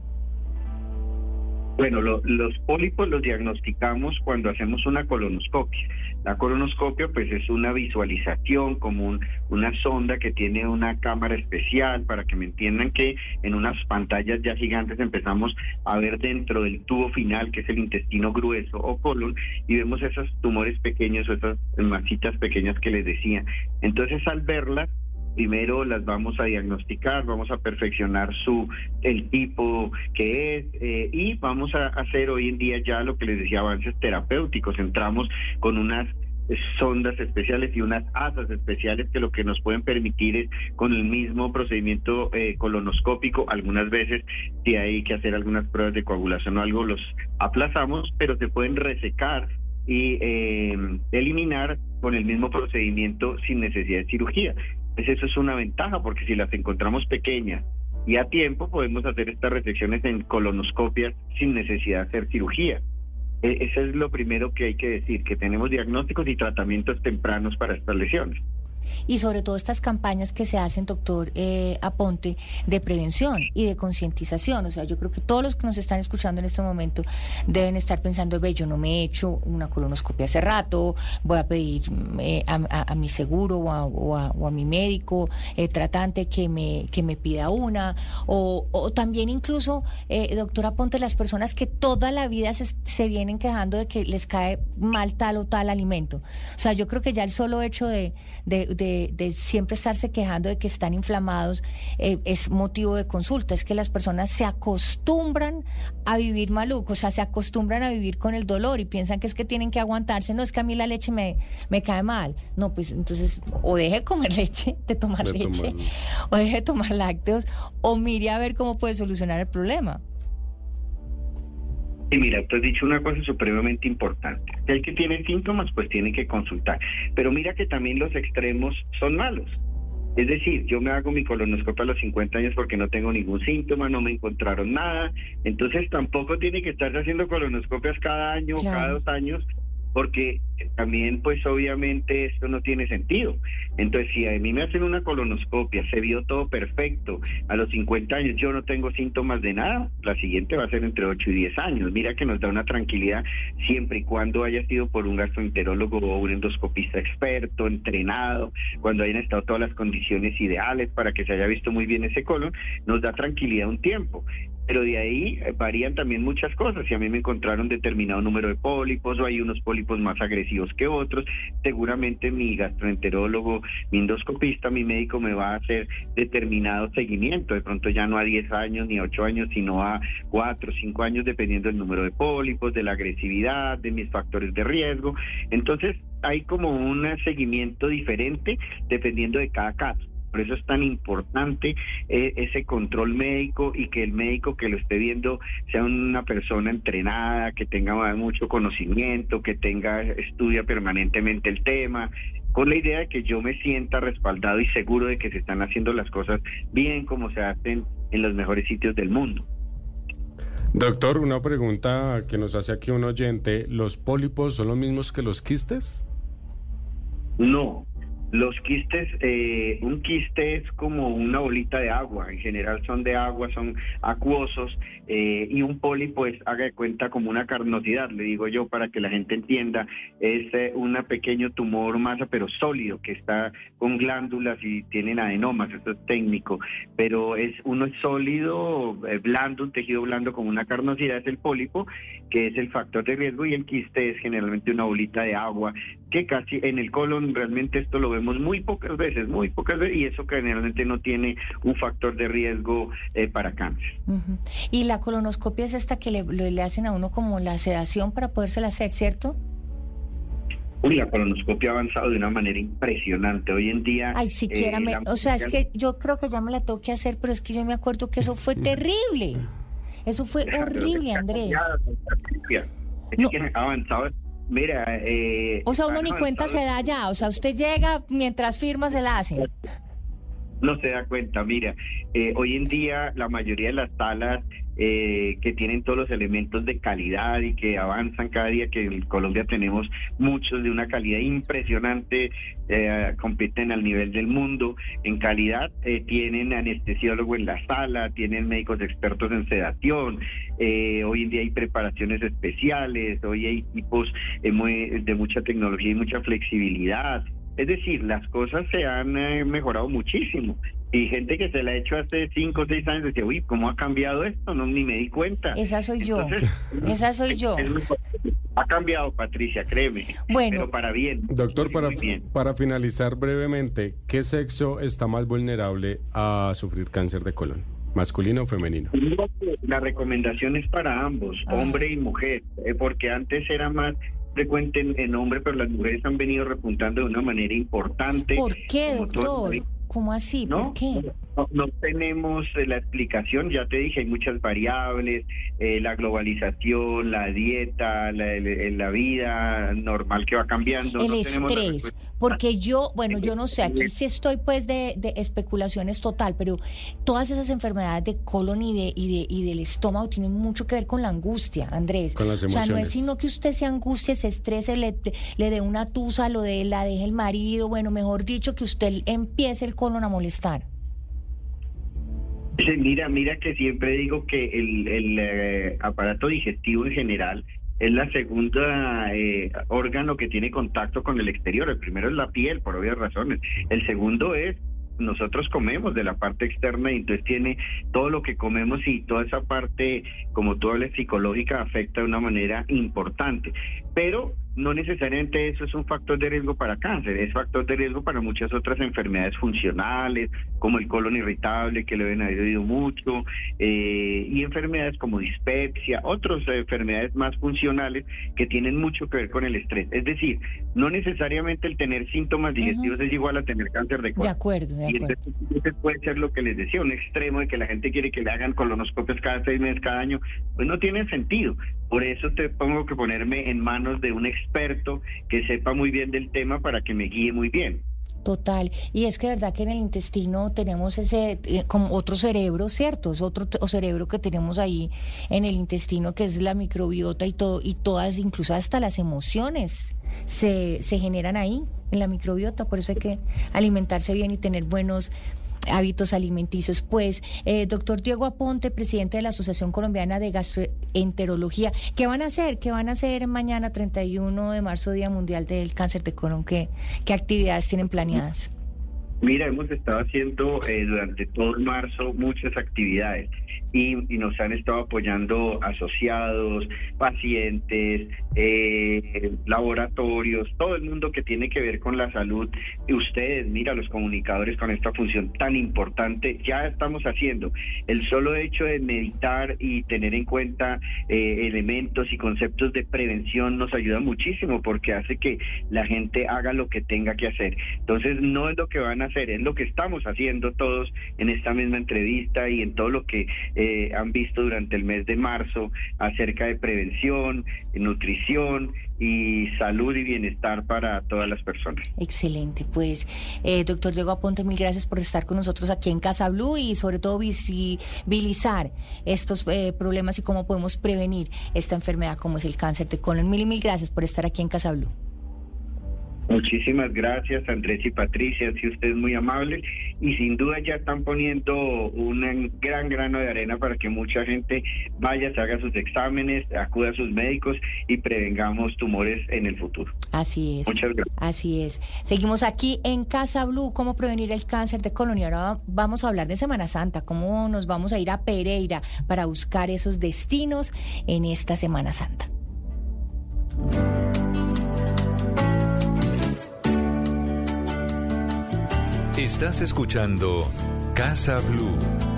Bueno, lo, los pólipos los diagnosticamos cuando hacemos una colonoscopia. La colonoscopia pues es una visualización como un, una sonda que tiene una cámara especial para que me entiendan que en unas pantallas ya gigantes empezamos a ver dentro del tubo final que es el intestino grueso o colon y vemos esos tumores pequeños o esas masitas pequeñas que les decía. Entonces al verlas Primero las vamos a diagnosticar, vamos a perfeccionar su el tipo que es eh, y vamos a hacer hoy en día ya lo que les decía, avances terapéuticos. Entramos con unas sondas especiales y unas asas especiales que lo que nos pueden permitir es con el mismo procedimiento eh, colonoscópico. Algunas veces si hay que hacer algunas pruebas de coagulación o algo los aplazamos, pero se pueden resecar y eh, eliminar con el mismo procedimiento sin necesidad de cirugía. Pues eso es una ventaja, porque si las encontramos pequeñas y a tiempo podemos hacer estas resecciones en colonoscopias sin necesidad de hacer cirugía. Eh, eso es lo primero que hay que decir, que tenemos diagnósticos y tratamientos tempranos para estas lesiones. Y sobre todo estas campañas que se hacen, doctor eh, Aponte, de prevención y de concientización. O sea, yo creo que todos los que nos están escuchando en este momento deben estar pensando, ve, yo no me he hecho una colonoscopia hace rato, voy a pedir eh, a, a, a mi seguro o a, o a, o a mi médico eh, tratante que me, que me pida una. O, o también incluso, eh, doctor Aponte, las personas que toda la vida se, se vienen quejando de que les cae mal tal o tal alimento. O sea, yo creo que ya el solo hecho de... de De, de siempre estarse quejando de que están inflamados eh, es motivo de consulta. Es que las personas se acostumbran a vivir maluco, o sea, se acostumbran a vivir con el dolor y piensan que es que tienen que aguantarse. No, es que a mí la leche me, me cae mal. No, pues entonces o deje de comer leche, de tomar de leche, tomar. o deje de tomar lácteos, o mire a ver cómo puede solucionar el problema. Y mira, tú has dicho una cosa supremamente importante. El que tiene síntomas, pues tiene que consultar. Pero mira que también los extremos son malos. Es decir, yo me hago mi colonoscopia a los cincuenta años porque no tengo ningún síntoma, no me encontraron nada. Entonces tampoco tiene que estarse haciendo colonoscopias cada año o claro. cada dos años, porque también pues obviamente esto no tiene sentido. Entonces si a mí me hacen una colonoscopia, se vio todo perfecto, a los cincuenta años yo no tengo síntomas de nada, la siguiente va a ser entre ocho y diez años. Mira que nos da una tranquilidad siempre y cuando haya sido por un gastroenterólogo o un endoscopista experto, entrenado, cuando hayan estado todas las condiciones ideales para que se haya visto muy bien ese colon, nos da tranquilidad un tiempo. Pero de ahí varían también muchas cosas. Si a mí me encontraron determinado número de pólipos o hay unos pólipos más agresivos que otros, seguramente mi gastroenterólogo, mi endoscopista, mi médico me va a hacer determinado seguimiento. De pronto ya no a diez años ni a ocho años, sino a cuatro o cinco años, dependiendo del número de pólipos, de la agresividad, de mis factores de riesgo. Entonces hay como un seguimiento diferente dependiendo de cada caso. Por eso es tan importante eh, ese control médico y que el médico que lo esté viendo sea una persona entrenada, que tenga mucho conocimiento, que tenga estudia permanentemente el tema, con la idea de que yo me sienta respaldado y seguro de que se están haciendo las cosas bien como se hacen en los mejores sitios del mundo. Doctor, una pregunta que nos hace aquí un oyente, ¿los pólipos son los mismos que los quistes? No. Los quistes, eh, un quiste es como una bolita de agua, en general son de agua, son acuosos, eh, y un pólipo es, haga de cuenta, como una carnosidad, le digo yo para que la gente entienda, es eh, un pequeño tumor masa pero sólido que está con glándulas y tienen adenomas, esto es técnico, pero es uno es sólido, eh, blando, un tejido blando como una carnosidad es el pólipo, que es el factor de riesgo, y el quiste es generalmente una bolita de agua, que casi en el colon realmente esto lo vemos muy pocas veces, muy pocas veces, y eso que generalmente no tiene un factor de riesgo eh, para cáncer. Uh-huh. Y la colonoscopia es esta que le, le hacen a uno como la sedación para podérsela hacer, ¿cierto? Uy, la colonoscopia ha avanzado de una manera impresionante. Hoy en día... Ay, siquiera eh, me... O sea, es que yo creo que ya me la tengo que hacer, pero es que yo me acuerdo que eso fue terrible. Eso fue horrible, Andrés. Es no. que ha avanzado... Mira, eh, o sea, uno ni cuenta se da ya, o sea, usted llega, mientras firma se la hacen. No se da cuenta, mira, eh, hoy en día la mayoría de las salas eh, que tienen todos los elementos de calidad y que avanzan cada día, que en Colombia tenemos muchos de una calidad impresionante, eh, compiten al nivel del mundo en calidad, eh, tienen anestesiólogo en la sala, tienen médicos expertos en sedación, eh, hoy en día hay preparaciones especiales, hoy hay equipos eh, muy, de mucha tecnología y mucha flexibilidad. Es decir, las cosas se han eh, mejorado muchísimo. Y gente que se la ha hecho hace cinco o seis años decía, uy, ¿cómo ha cambiado esto? No, ni me di cuenta. Esa soy Entonces, yo, esa soy yo. Es, es Ha cambiado, Patricia, créeme, bueno, pero para bien. Doctor, muy, para, muy bien. para finalizar brevemente, ¿qué sexo está más vulnerable a sufrir cáncer de colon? ¿Masculino o femenino? La recomendación es para ambos, ah. hombre y mujer, eh, porque antes era más frecuente en, en hombre, pero las mujeres han venido repuntando de una manera importante. ¿Por qué, doctor? Todo... ¿Cómo así? ¿No? ¿Por qué? No, no tenemos eh, la explicación, ya te dije, hay muchas variables, eh, la globalización, la dieta, la, el, la vida normal que va cambiando. El no estrés, porque yo, bueno, yo no sé, aquí sí estoy pues de, de especulaciones total, pero todas esas enfermedades de colon y de, y de y del estómago tienen mucho que ver con la angustia, Andrés. Con las emociones. O sea, no es sino que usted se angustie, se estrese, le, le dé una tusa, lo de la deje el marido, bueno, mejor dicho, que usted empiece el colon a molestar. Sí, mira, mira que siempre digo que el, el eh, aparato digestivo en general es la segunda eh, órgano que tiene contacto con el exterior. El primero es la piel, por obvias razones. El segundo es nosotros comemos de la parte externa y entonces tiene todo lo que comemos y toda esa parte, como tú hablas, psicológica afecta de una manera importante. Pero no necesariamente eso es un factor de riesgo para cáncer, es factor de riesgo para muchas otras enfermedades funcionales, como el colon irritable, que le deben haber oído mucho, eh, y enfermedades como dispepsia, otras eh, enfermedades más funcionales que tienen mucho que ver con el estrés. Es decir, no necesariamente el tener síntomas digestivos uh-huh. es igual a tener cáncer de colon. De acuerdo, de acuerdo. Y entonces, entonces puede ser lo que les decía, un extremo de que la gente quiere que le hagan colonoscopios cada seis meses, cada año, pues no tiene sentido. Por eso te pongo que ponerme en manos de un experto que sepa muy bien del tema para que me guíe muy bien. Total, y es que de verdad que en el intestino tenemos ese, eh, como otro cerebro, ¿cierto? Es otro t- cerebro que tenemos ahí en el intestino, que es la microbiota y todo, y todas, incluso hasta las emociones, se, se generan ahí, en la microbiota, por eso hay que alimentarse bien y tener buenos hábitos alimenticios. Pues, eh, doctor Diego Aponte, presidente de la Asociación Colombiana de Gastroenterología, ¿qué van a hacer? ¿Qué van a hacer mañana, treinta y uno de marzo, Día Mundial del Cáncer de Colon? ¿Qué, qué actividades tienen planeadas? Mira, hemos estado haciendo eh, durante todo el marzo muchas actividades y, y nos han estado apoyando asociados, pacientes, eh, laboratorios, todo el mundo que tiene que ver con la salud. Y ustedes, mira, los comunicadores con esta función tan importante, ya estamos haciendo. El solo hecho de meditar y tener en cuenta eh, elementos y conceptos de prevención nos ayuda muchísimo porque hace que la gente haga lo que tenga que hacer. Entonces, no es lo que van a hacer, es lo que estamos haciendo todos en esta misma entrevista y en todo lo que eh, han visto durante el mes de marzo acerca de prevención, nutrición y salud y bienestar para todas las personas. Excelente, pues eh, doctor Diego Aponte, mil gracias por estar con nosotros aquí en Casa Blue y sobre todo visibilizar estos eh, problemas y cómo podemos prevenir esta enfermedad como es el cáncer de colon. Mil y mil gracias por estar aquí en Casa Blue. Muchísimas gracias, Andrés y Patricia, han sido ustedes muy amables y sin duda ya están poniendo un gran grano de arena para que mucha gente vaya, se haga sus exámenes, acuda a sus médicos y prevengamos tumores en el futuro. Así es. Muchas gracias. Así es. Seguimos aquí en Casa Blue, cómo prevenir el cáncer de colon y ahora vamos a hablar de Semana Santa, cómo nos vamos a ir a Pereira para buscar esos destinos en esta Semana Santa. Estás escuchando Casa Blue.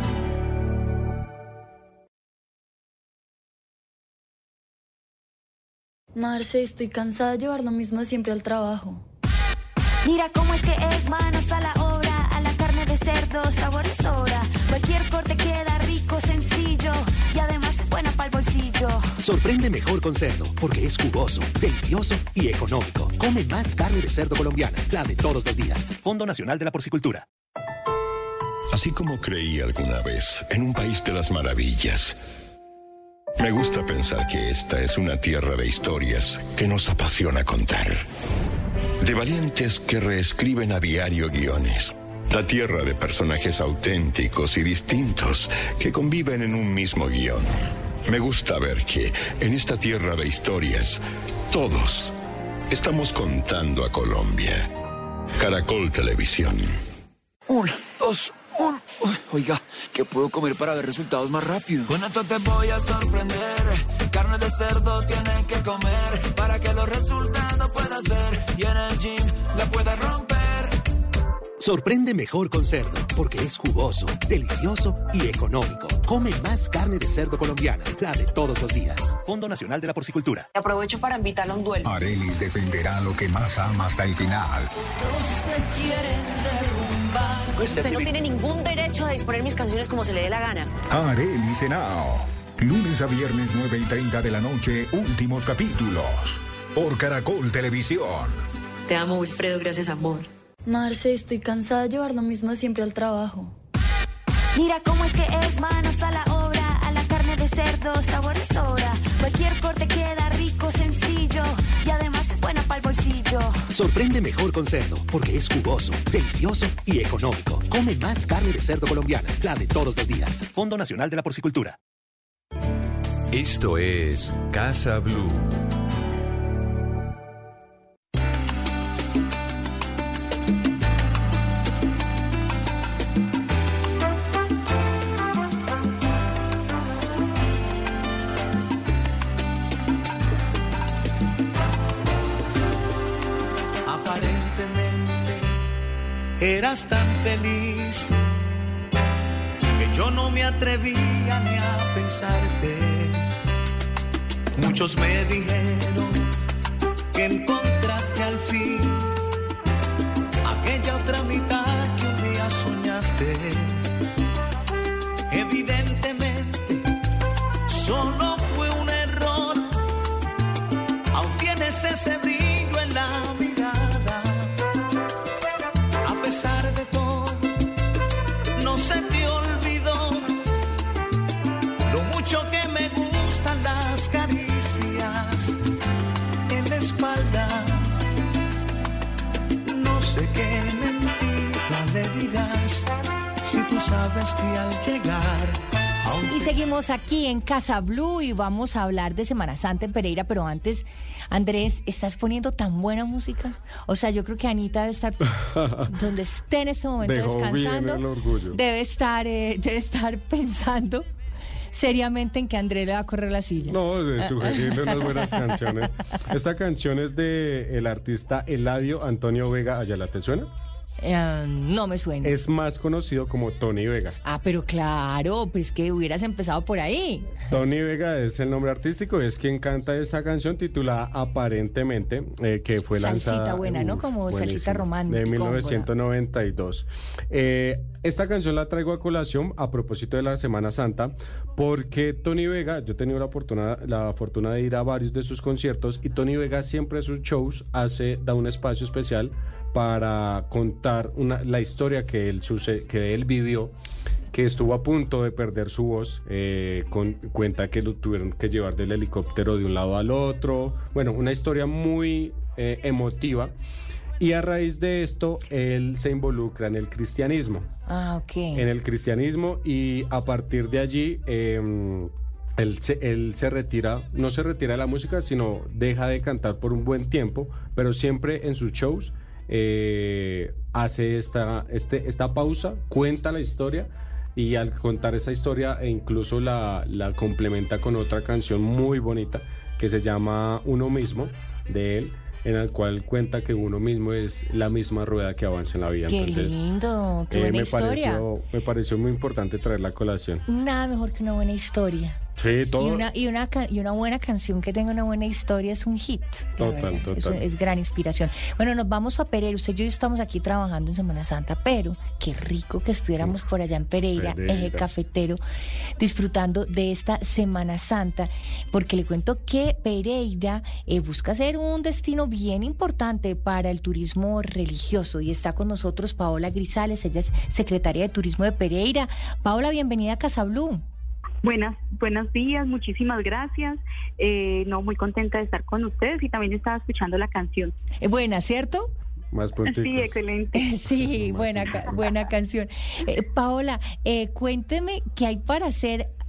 Marce, estoy cansada de llevar lo mismo siempre al trabajo. Mira cómo es que es, manos a la obra, a la carne de cerdo, sabor y sobra. Cualquier corte queda rico, sencillo y además es buena para el bolsillo. Sorprende mejor con cerdo, porque es jugoso, delicioso y económico. Come más carne de cerdo colombiana, la de todos los días. Fondo Nacional de la Porcicultura. Así como creí alguna vez en un país de las maravillas, me gusta pensar que esta es una tierra de historias que nos apasiona contar. De valientes que reescriben a diario guiones. La tierra de personajes auténticos y distintos que conviven en un mismo guión. Me gusta ver que en esta tierra de historias, todos estamos contando a Colombia. Caracol Televisión. Un, dos, un... Uy, oiga, ¿qué puedo comer para ver resultados más rápido? Con esto te voy a sorprender. Carne de cerdo tienes que comer para que los resultados puedas ver y en el gym la puedas romper. Sorprende mejor con cerdo, porque es jugoso, delicioso y económico. Come más carne de cerdo colombiana, la de todos los días. Fondo Nacional de la Porcicultura. Aprovecho para invitarla a un duelo. Arelis defenderá lo que más ama hasta el final. Usted no tiene ningún derecho a disponer mis canciones como se le dé la gana. Arelis Henao. Lunes a viernes nueve y treinta de la noche, últimos capítulos. Por Caracol Televisión. Te amo, Wilfredo, gracias, amor. Marce, estoy cansada de llevar lo mismo siempre al trabajo. Mira cómo es que es, manos a la obra, a la carne de cerdo, sabor y sobra. Cualquier corte queda rico, sencillo y además es buena para el bolsillo. Sorprende mejor con cerdo, porque es jugoso, delicioso y económico. Come más carne de cerdo colombiana, la de todos los días. Fondo Nacional de la Porcicultura. Esto es Casa Blue. Eras tan feliz que yo no me atrevía ni a pensarte. Muchos me dijeron que encontraste al fin aquella otra mitad que un día soñaste. Evidentemente solo fue un error. Aún tienes ese brillo en la mirada. A pesar de todo, no se te olvidó lo mucho que me gustan las caricias en la espalda. No sé qué mentira le dirás si tú sabes que al llegar... Y seguimos aquí en Casa Blue y vamos a hablar de Semana Santa en Pereira, pero antes, Andrés, ¿estás poniendo tan buena música? O sea, yo creo que Anita debe estar donde esté en este momento Dejó descansando. bien el orgullo. Debe estar, eh, debe estar pensando seriamente en que Andrés le va a correr la silla. No, de sugerirle unas buenas canciones. Esta canción es de el artista Eladio Antonio Vega Ayala, ¿te suena? Uh, no me suena. Es más conocido como Tony Vega. Ah, pero claro, pues que hubieras empezado por ahí. Tony Vega es el nombre artístico, es quien canta esa canción titulada Aparentemente, eh, que fue salsita lanzada... Salsita buena, uh, ¿no? Como salsita romántica. De mil novecientos noventa y dos. Eh, esta canción la traigo a colación a propósito de la Semana Santa, porque Tony Vega, yo he tenido la fortuna, la fortuna de ir a varios de sus conciertos, y Tony Vega siempre en sus shows hace, da un espacio especial para contar una, la historia que él, suce, que él vivió, que estuvo a punto de perder su voz, eh, con, cuenta que lo tuvieron que llevar del helicóptero de un lado al otro, bueno, una historia muy eh, emotiva, y a raíz de esto, él se involucra en el cristianismo. Ah, ok. En el cristianismo, y a partir de allí... Eh, Él se, él se retira, no se retira de la música, sino deja de cantar por un buen tiempo, pero siempre en sus shows eh, hace esta, este, esta pausa, cuenta la historia, y al contar esa historia e incluso la, la complementa con otra canción muy bonita que se llama Uno Mismo, de él, en el cual cuenta que uno mismo es la misma rueda que avanza en la vida. Qué Entonces, lindo, qué eh, buena me historia. Pareció, me pareció muy importante traer la colación. Nada mejor que una buena historia. Sí, todo. Y una, y una, y una buena canción que tenga una buena historia es un hit. Total, total. Eso es gran inspiración. Bueno, nos vamos a Pereira. Usted y yo estamos aquí trabajando en Semana Santa, pero qué rico que estuviéramos por allá en Pereira, Pereira. eje cafetero, disfrutando de esta Semana Santa, porque le cuento que Pereira eh, busca ser un destino bien importante para el turismo religioso, y está con nosotros Paola Grisales, ella es secretaria de Turismo de Pereira. Paola, bienvenida a Casa Blue. Buenas, buenos días, muchísimas gracias. Eh, no, muy contenta de estar con ustedes, y también estaba escuchando la canción. Eh, buena, ¿cierto? Más punticos. Sí, excelente. Sí, buena, buena canción. Eh, Paola, eh, cuénteme qué hay para hacer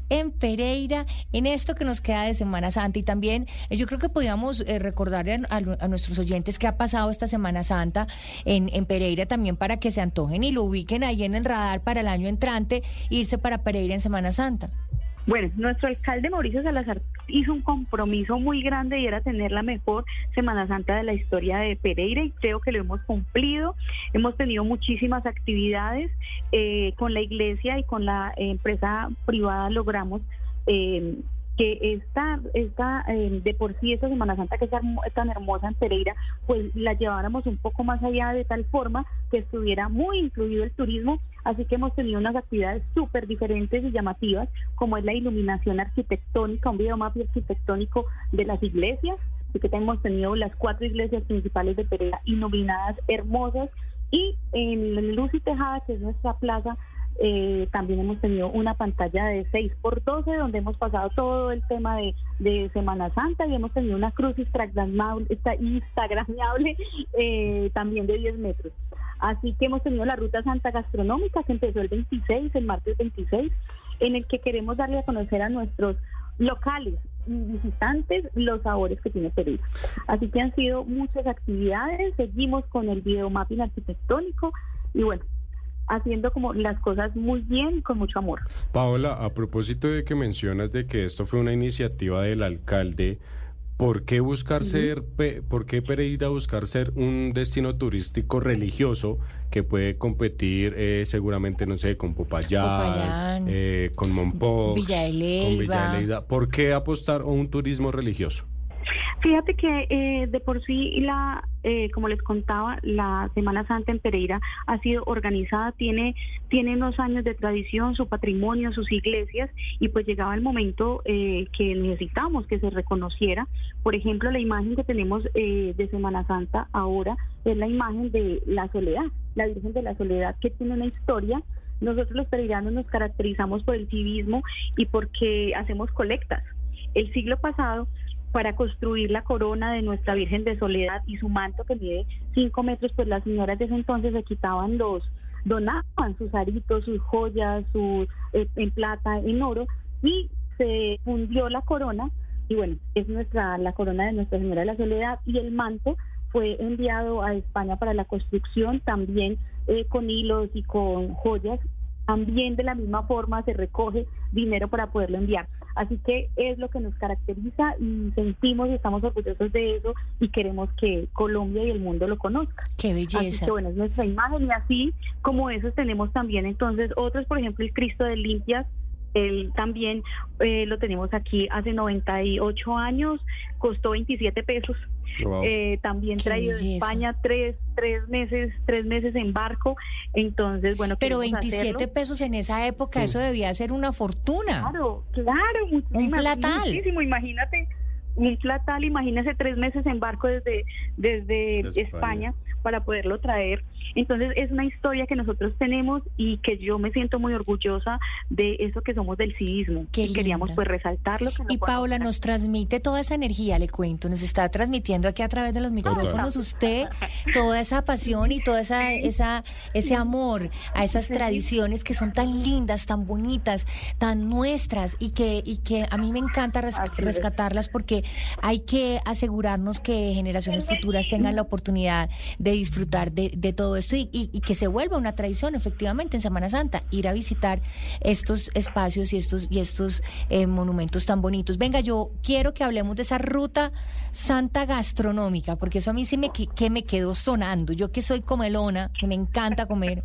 en Pereira, en esto que nos queda de Semana Santa. Y también eh, yo creo que podíamos eh, recordarle a, a, a nuestros oyentes qué ha pasado esta Semana Santa en, en Pereira también, para que se antojen y lo ubiquen ahí en el radar para el año entrante, irse para Pereira en Semana Santa. Bueno, nuestro alcalde Mauricio Salazar hizo un compromiso muy grande y era tener la mejor Semana Santa de la historia de Pereira, y creo que lo hemos cumplido. Hemos tenido muchísimas actividades eh, con la iglesia y con la eh, empresa privada. Logramos eh, que esta, esta eh, de por sí esta Semana Santa que es tan hermosa en Pereira, pues la lleváramos un poco más allá, de tal forma que estuviera muy incluido el turismo. Así que hemos tenido unas actividades súper diferentes y llamativas, como es la iluminación arquitectónica, un videomapa arquitectónico de las iglesias. Así que hemos tenido las cuatro iglesias principales de Pereira iluminadas, hermosas, y en Luz y Tejada, que es nuestra plaza, Eh, también hemos tenido una pantalla de seis por doce donde hemos pasado todo el tema de, de Semana Santa, y hemos tenido una cruz instagramable, instagramable eh, también de diez metros. Así que hemos tenido la Ruta Santa Gastronómica, que empezó el veintiséis, el martes veintiséis, en el que queremos darle a conocer a nuestros locales y visitantes los sabores que tiene Pereira. Así que han sido muchas actividades. Seguimos con el videomapping arquitectónico y bueno, haciendo como las cosas muy bien, con mucho amor. Paola, a propósito de que mencionas de que esto fue una iniciativa del alcalde, ¿por qué buscar uh-huh. ser, por qué Pereira buscar ser un destino turístico religioso que puede competir eh, seguramente, no sé, con Popayán, Popayán eh, con Mompox, Villa de Leyva. con Villa de Leyva? ¿Por qué apostar a un turismo religioso? Fíjate que eh, de por sí, la eh, como les contaba, la Semana Santa en Pereira ha sido organizada, tiene, tiene unos años de tradición, su patrimonio, sus iglesias, y pues llegaba el momento eh, que necesitamos que se reconociera. Por ejemplo, la imagen que tenemos eh, de Semana Santa ahora es la imagen de la Soledad, la Virgen de la Soledad, que tiene una historia. Nosotros los pereiranos nos caracterizamos por el civismo y porque hacemos colectas. El siglo pasado, para construir la corona de nuestra Virgen de Soledad y su manto, que mide cinco metros, pues las señoras de ese entonces se quitaban los, donaban sus aritos, sus joyas, su, eh, en plata, en oro, y se fundió la corona, y bueno, es nuestra la corona de Nuestra Señora de la Soledad, y el manto fue enviado a España para la construcción, también eh, con hilos y con joyas. También de la misma forma se recoge dinero para poderlo enviar. Así que es lo que nos caracteriza y sentimos y estamos orgullosos de eso y queremos que Colombia y el mundo lo conozcan. ¡Qué belleza! Así que bueno, es nuestra imagen, y así como esos tenemos también entonces otros, por ejemplo el Cristo de Limpias. Él también eh, lo tenemos aquí hace noventa y ocho años, costó veintisiete pesos. Wow. Eh, también traído de España tres, tres meses, tres meses en barco. Entonces, bueno, pero veintisiete hacerlo. Pesos en esa época, sí. Eso debía ser una fortuna. Claro, claro, un platal. Muchísimo, imagínate. Un platal, imagínese tres meses en barco desde, desde España. España para poderlo traer. Entonces es una historia que nosotros tenemos y que yo me siento muy orgullosa de eso que somos del civismo. Qué y queríamos pues resaltarlo. Que y Paola nos transmite toda esa energía, le cuento, nos está transmitiendo aquí a través de los micrófonos usted toda esa pasión y toda esa, esa ese amor a esas tradiciones que son tan lindas, tan bonitas, tan nuestras, y que, y que a mí me encanta res, rescatarlas, porque hay que asegurarnos que generaciones futuras tengan la oportunidad de disfrutar de, de todo esto y, y, y que se vuelva una tradición efectivamente en Semana Santa, ir a visitar estos espacios y estos, y estos eh, monumentos tan bonitos. Venga, yo quiero que hablemos de esa Ruta Santa Gastronómica, porque eso a mí sí me, que, que me quedó sonando, yo que soy comelona, que me encanta comer.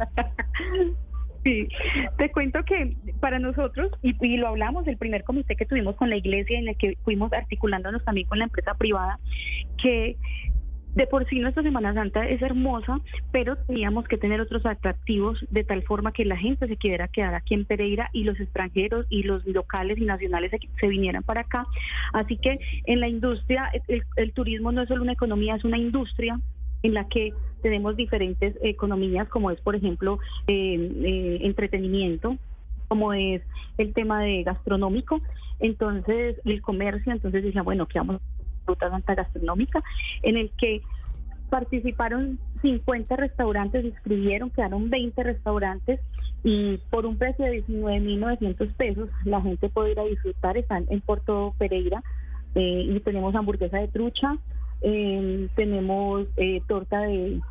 Sí, te cuento que para nosotros, y, y lo hablamos, el primer comité que tuvimos con la iglesia, en el que fuimos articulándonos también con la empresa privada, que de por sí nuestra Semana Santa es hermosa, pero teníamos que tener otros atractivos de tal forma que la gente se quiera quedar aquí en Pereira y los extranjeros y los locales y nacionales se, se vinieran para acá. Así que en la industria, el, el turismo no es solo una economía, es una industria en la que tenemos diferentes economías, como es, por ejemplo, eh, eh, entretenimiento, como es el tema de gastronómico, entonces el comercio. Entonces decía, bueno, que vamos a Ruta Santa Gastronómica, en el que participaron cincuenta restaurantes se inscribieron, quedaron veinte restaurantes y por un precio de diecinueve mil novecientos pesos la gente puede ir a disfrutar. Están en Puerto Pereira eh, y tenemos hamburguesa de trucha, eh, tenemos eh, torta de,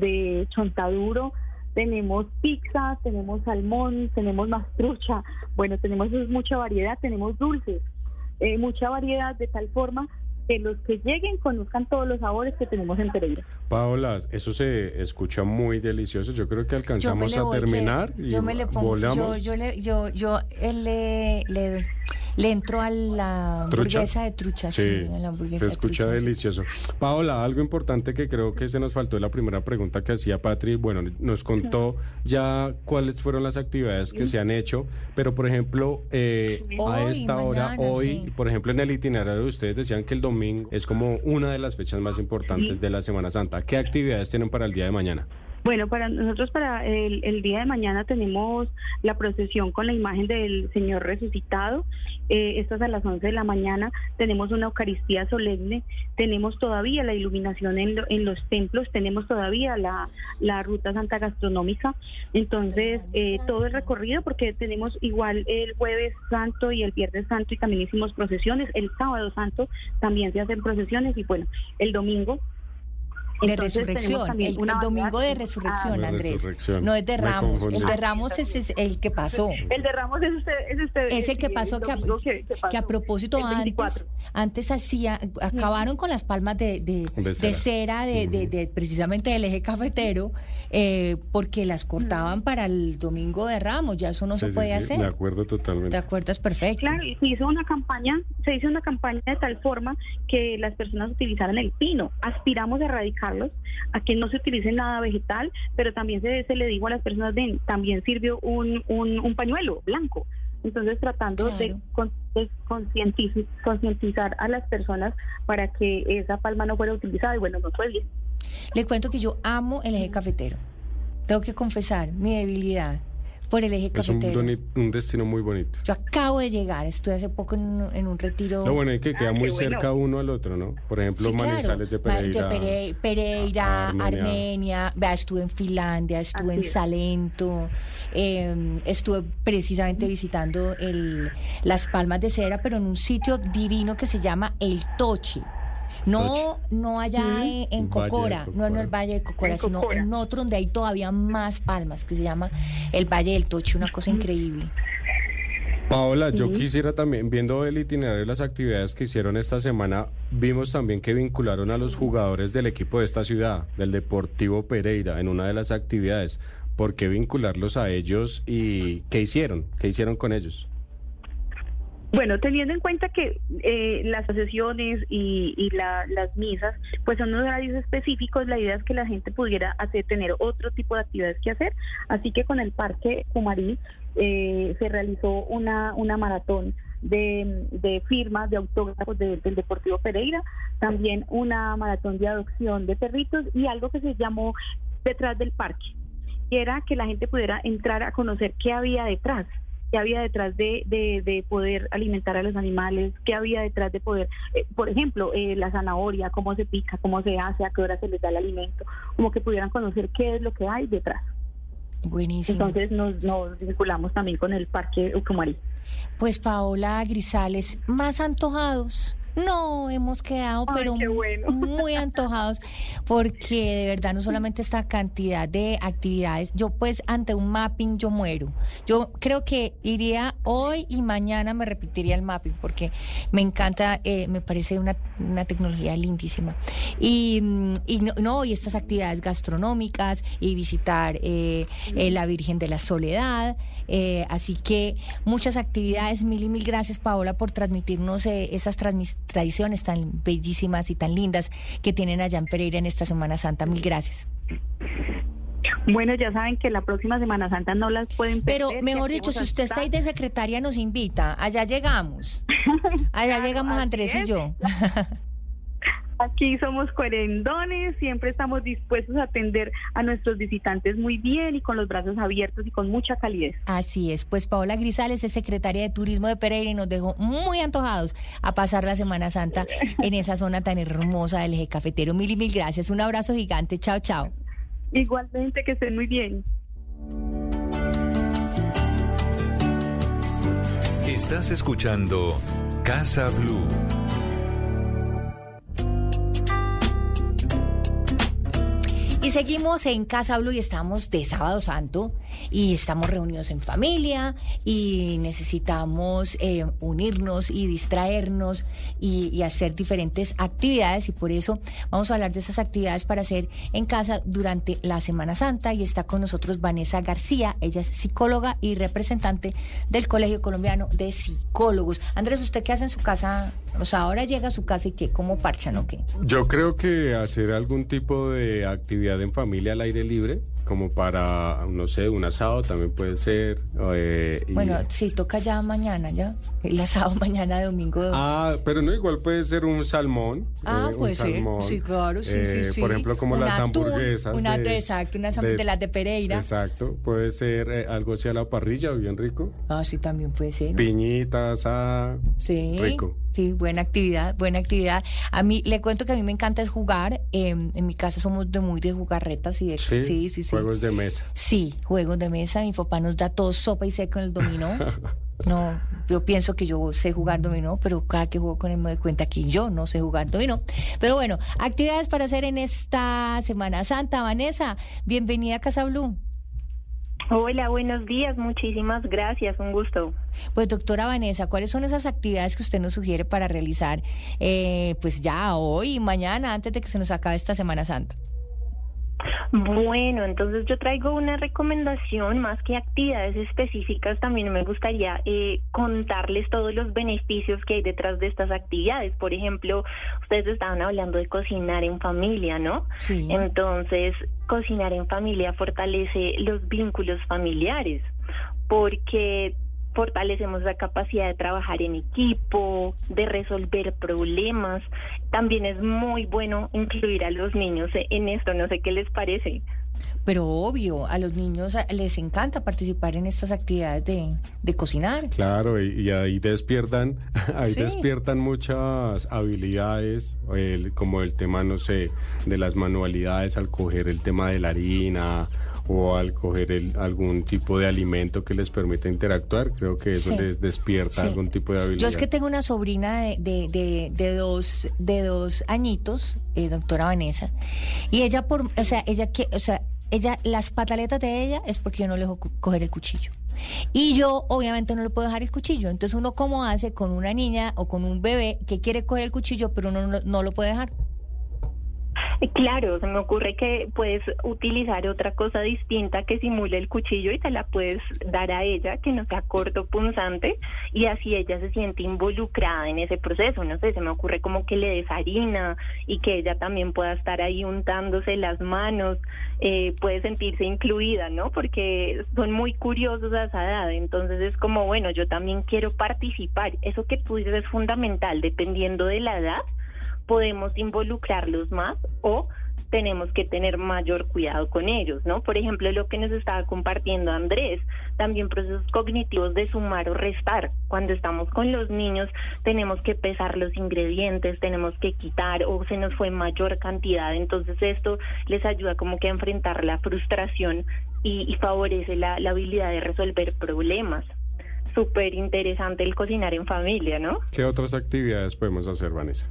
de chontaduro, tenemos pizza, tenemos salmón, tenemos más trucha, bueno, tenemos mucha variedad, tenemos dulces, eh, mucha variedad de tal forma que los que lleguen conozcan todos los sabores que tenemos en Pereira. Paola, eso se escucha muy delicioso. Yo creo que alcanzamos a voy, terminar le, y yo me le pongo, volamos. Yo, yo, le, yo, yo él le, le, le entro a la hamburguesa ¿Trucha? de trucha. Sí, sí a la hamburguesa se escucha de trucha. delicioso. Paola, algo importante que creo que se nos faltó en la primera pregunta que hacía Patri. Bueno, nos contó ya cuáles fueron las actividades que se han hecho, pero por ejemplo, eh, hoy, a esta mañana, hora, hoy, sí. por ejemplo, en el itinerario de ustedes decían que el domingo es como una de las fechas más importantes sí. de la Semana Santa. ¿Qué actividades tienen para el día de mañana? Bueno, para nosotros para el, el día de mañana tenemos la procesión con la imagen del Señor resucitado. Eh, esta es a las once de la mañana. Tenemos una Eucaristía solemne. Tenemos todavía la iluminación en, lo, en los templos. Tenemos todavía la, la Ruta Santa Gastronómica. Entonces, eh, todo el recorrido, porque tenemos igual el Jueves Santo y el Viernes Santo y también hicimos procesiones. El Sábado Santo también se hacen procesiones y bueno, el domingo de Entonces, resurrección, el, el domingo de resurrección, ah, Andrés. Resurrección. No es de Ramos, el de Ah, Ramos es, es el que pasó. El de Ramos es usted, es usted. Es el que pasó, que a, que, que, pasó. que a propósito antes, antes hacía, acabaron con las palmas de, de, de cera, de, cera de, uh-huh. de, de precisamente del eje cafetero, eh, porque las cortaban uh-huh. para el domingo de Ramos, ya eso no sí, se puede sí, hacer. De acuerdo totalmente. ¿Te acuerdas? Perfecto. Claro, y se hizo una campaña, se hizo una campaña de tal forma que las personas utilizaran el pino. Aspiramos a erradicarlos, a que no se utilice nada vegetal, pero también se, se le dijo a las personas, ven, también sirvió un, un, un pañuelo blanco. Entonces tratando claro. de, con, de concientizar, concientizar a las personas para que esa palma no fuera utilizada y bueno, no fue bien. Le cuento que yo amo el eje cafetero. Tengo que confesar mi debilidad por el eje cafetero. Es un, un destino muy bonito. Yo acabo de llegar, estuve hace poco en un, en un retiro. Lo bueno es que queda ah, muy cerca bueno. uno al otro, ¿no? Por ejemplo, sí, Manizales claro. de Pereira. De Pere, Pereira, Armenia, Armenia. Vea, estuve en Finlandia, estuve Así en Salento, eh, estuve precisamente visitando el, las Palmas de Cera, pero en un sitio divino que se llama El Toche. No, no allá ¿Mm? en, en Cocora, Cocora, no en el Valle de Cocora, en sino Cocora. En otro donde hay todavía más palmas, que se llama el Valle del Toche, una cosa increíble. Paola, yo ¿Sí? quisiera también, viendo el itinerario de las actividades que hicieron esta semana, vimos también que vincularon a los jugadores del equipo de esta ciudad, del Deportivo Pereira, en una de las actividades. ¿Por qué vincularlos a ellos y qué hicieron? ¿Qué hicieron con ellos? Bueno, teniendo en cuenta que eh, las procesiones y, y la, las misas, pues son unos horarios específicos, la idea es que la gente pudiera hacer, tener otro tipo de actividades que hacer, así que con el Parque Cumarí eh, se realizó una, una maratón de, de firmas, de autógrafos de, del Deportivo Pereira, también una maratón de adopción de perritos y algo que se llamó Detrás del Parque, que era que la gente pudiera entrar a conocer qué había detrás. ¿Qué había detrás de, de, de poder alimentar a los animales? ¿Qué había detrás de poder, eh, por ejemplo, eh, la zanahoria, cómo se pica, cómo se hace, a qué hora se les da el alimento? Como que pudieran conocer qué es lo que hay detrás. Buenísimo. Entonces nos, nos vinculamos también con el Parque Ucumari. Pues Paola Grisales, más antojados. No, hemos quedado, Ay, pero bueno. muy antojados, porque de verdad no solamente esta cantidad de actividades, yo pues ante un mapping yo muero. Yo creo que iría hoy y mañana me repetiría el mapping, porque me encanta, eh, me parece una, una tecnología lindísima. Y, y no, no, y estas actividades gastronómicas y visitar eh, eh, la Virgen de la Soledad, eh, así que muchas actividades, mil y mil gracias Paola por transmitirnos eh, esas transmisiones tradiciones tan bellísimas y tan lindas que tienen allá en Pereira en esta Semana Santa. Mil gracias. Bueno, ya saben que la próxima Semana Santa no las pueden perder. Pero, mejor dicho, si usted está ahí de secretaria, nos invita. Allá llegamos. Allá claro, llegamos Andrés es. y yo. Aquí somos querendones, siempre estamos dispuestos a atender a nuestros visitantes muy bien y con los brazos abiertos y con mucha calidez. Así es, pues Paola Grisales es secretaria de Turismo de Pereira y nos dejó muy antojados a pasar la Semana Santa en esa zona tan hermosa del eje cafetero. Mil y mil gracias, un abrazo gigante, chao, chao. Igualmente, que estén muy bien. Estás escuchando Casa Blue. Y seguimos en Casa Blue y estamos de Sábado Santo y estamos reunidos en familia y necesitamos eh, unirnos y distraernos y, y hacer diferentes actividades, y por eso vamos a hablar de esas actividades para hacer en casa durante la Semana Santa. Y está con nosotros Vanessa García, ella es psicóloga y representante del Colegio Colombiano de Psicólogos. Andrés, ¿usted qué hace en su casa? O sea, ahora llega a su casa y ¿qué? ¿Cómo parchan o qué? Yo creo que hacer algún tipo de actividad en familia al aire libre, como para, no sé, un asado también puede ser. Eh, y... Bueno, sí, toca ya mañana, ya. El asado mañana, domingo. Ah, pero no, igual puede ser un salmón. Ah, eh, puede un ser. salmón, Sí, claro, sí, eh, sí, sí. Por ejemplo, como un las atún, hamburguesas. Una, de, exacto, unas de, de las de Pereira. Exacto, puede ser eh, algo así a la parrilla, bien rico. Ah, sí, también puede ser. Piñitas, ah, sí, rico. Sí, buena actividad, buena actividad. A mí, le cuento que a mí me encanta es jugar. Eh, en mi casa somos de muy de jugar retas y de... Sí, sí, sí, sí. Juegos de mesa. Sí, juegos de mesa. Mi papá nos da todo sopa y seco en el dominó. No, yo pienso que yo sé jugar dominó, pero cada que juego con él me doy cuenta que yo no sé jugar dominó. Pero bueno, actividades para hacer en esta Semana Santa. Vanessa, bienvenida a Casa Blue. Hola, buenos días, muchísimas gracias, un gusto. Pues doctora Vanessa, ¿cuáles son esas actividades que usted nos sugiere para realizar eh, pues ya hoy y mañana, antes de que se nos acabe esta Semana Santa? Bueno, entonces yo traigo una recomendación, más que actividades específicas, también me gustaría eh, contarles todos los beneficios que hay detrás de estas actividades. Por ejemplo, ustedes estaban hablando de cocinar en familia, ¿no? Sí. Entonces, cocinar en familia fortalece los vínculos familiares, porque fortalecemos la capacidad de trabajar en equipo, de resolver problemas. También es muy bueno incluir a los niños en esto, no sé qué les parece. Pero obvio, a los niños les encanta participar en estas actividades de, de cocinar. Claro, y, y ahí despiertan, ahí Sí. despiertan muchas habilidades, el, como el tema, no sé, de las manualidades al coger el tema de la harina o al coger el, algún tipo de alimento que les permita interactuar. Creo que eso Sí. les despierta Sí. algún tipo de habilidad. Yo es que tengo una sobrina de, de, de, de dos de dos añitos, eh, doctora Vanessa, y ella por, o sea, ella que, o sea, ella las pataletas de ella es porque yo no le dejo co- coger el cuchillo. Y yo obviamente no le puedo dejar el cuchillo. Entonces uno cómo hace con una niña o con un bebé que quiere coger el cuchillo pero uno no, no lo puede dejar. Claro, se me ocurre que puedes utilizar otra cosa distinta que simule el cuchillo y te la puedes dar a ella, que no sea corto, punzante, y así ella se siente involucrada en ese proceso. No sé, se me ocurre como que le des harina y que ella también pueda estar ahí untándose las manos, eh, puede sentirse incluida, ¿no? Porque son muy curiosos a esa edad, entonces es como, bueno, yo también quiero participar. Eso que tú dices es fundamental, dependiendo de la edad, podemos involucrarlos más o tenemos que tener mayor cuidado con ellos, ¿no? Por ejemplo, lo que nos estaba compartiendo Andrés, también procesos cognitivos de sumar o restar. Cuando estamos con los niños tenemos que pesar los ingredientes, tenemos que quitar o se nos fue mayor cantidad, entonces esto les ayuda como que a enfrentar la frustración y, y favorece la, la habilidad de resolver problemas. Súper interesante el cocinar en familia, ¿no? ¿Qué otras actividades podemos hacer, Vanessa?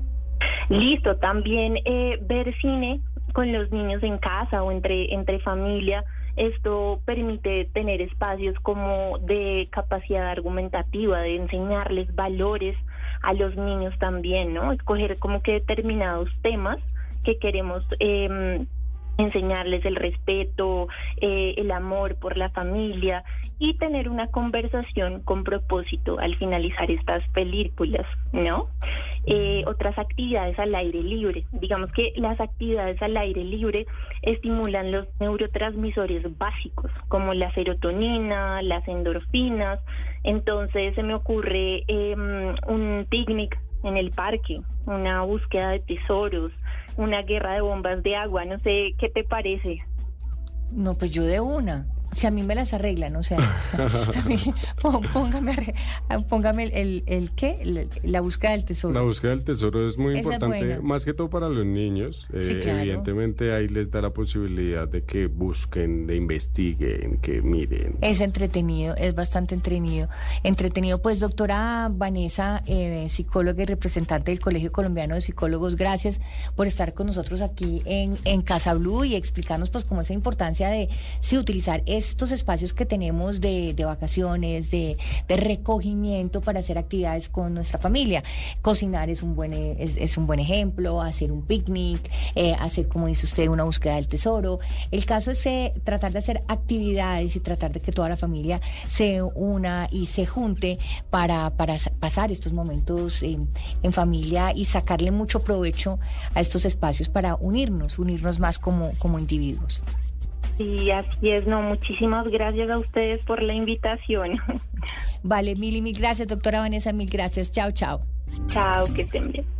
Listo, también eh, ver cine con los niños en casa o entre, entre familia. Esto permite tener espacios como de capacidad argumentativa, de enseñarles valores a los niños también, ¿no? Escoger como que determinados temas que queremos eh, enseñarles, el respeto, eh, el amor por la familia, y tener una conversación con propósito al finalizar estas películas, ¿no? Eh, otras actividades al aire libre. Digamos que las actividades al aire libre estimulan los neurotransmisores básicos, como la serotonina, las endorfinas. Entonces se me ocurre eh, un picnic en el parque, una búsqueda de tesoros, una guerra de bombas de agua, no sé, ¿qué te parece? No, pues yo de una. Si a mí me las arreglan, o sea, a mí, póngame, póngame el, el, el ¿qué? La, la búsqueda del tesoro. La búsqueda del tesoro es muy Esa importante, es más que todo para los niños. Sí, eh, claro. Evidentemente ahí les da la posibilidad de que busquen, de investiguen, que miren. Es entretenido, es bastante entretenido. Entretenido, pues, doctora Vanessa, eh, psicóloga y representante del Colegio Colombiano de Psicólogos, gracias por estar con nosotros aquí en, en Casa Blue y explicarnos, pues, cómo esa importancia de sí, utilizar estos espacios que tenemos de, de vacaciones, de, de recogimiento para hacer actividades con nuestra familia. Cocinar es un buen, es, es un buen ejemplo, hacer un picnic, eh, hacer, como dice usted, una búsqueda del tesoro. El caso es eh, tratar de hacer actividades y tratar de que toda la familia se una y se junte para, para pasar estos momentos en, en familia y sacarle mucho provecho a estos espacios para unirnos, unirnos más como, como individuos. Sí, así es, no, muchísimas gracias a ustedes por la invitación. Vale, mil y mil gracias, doctora Vanessa, mil gracias. Chao, chao. Chao, que estén bien.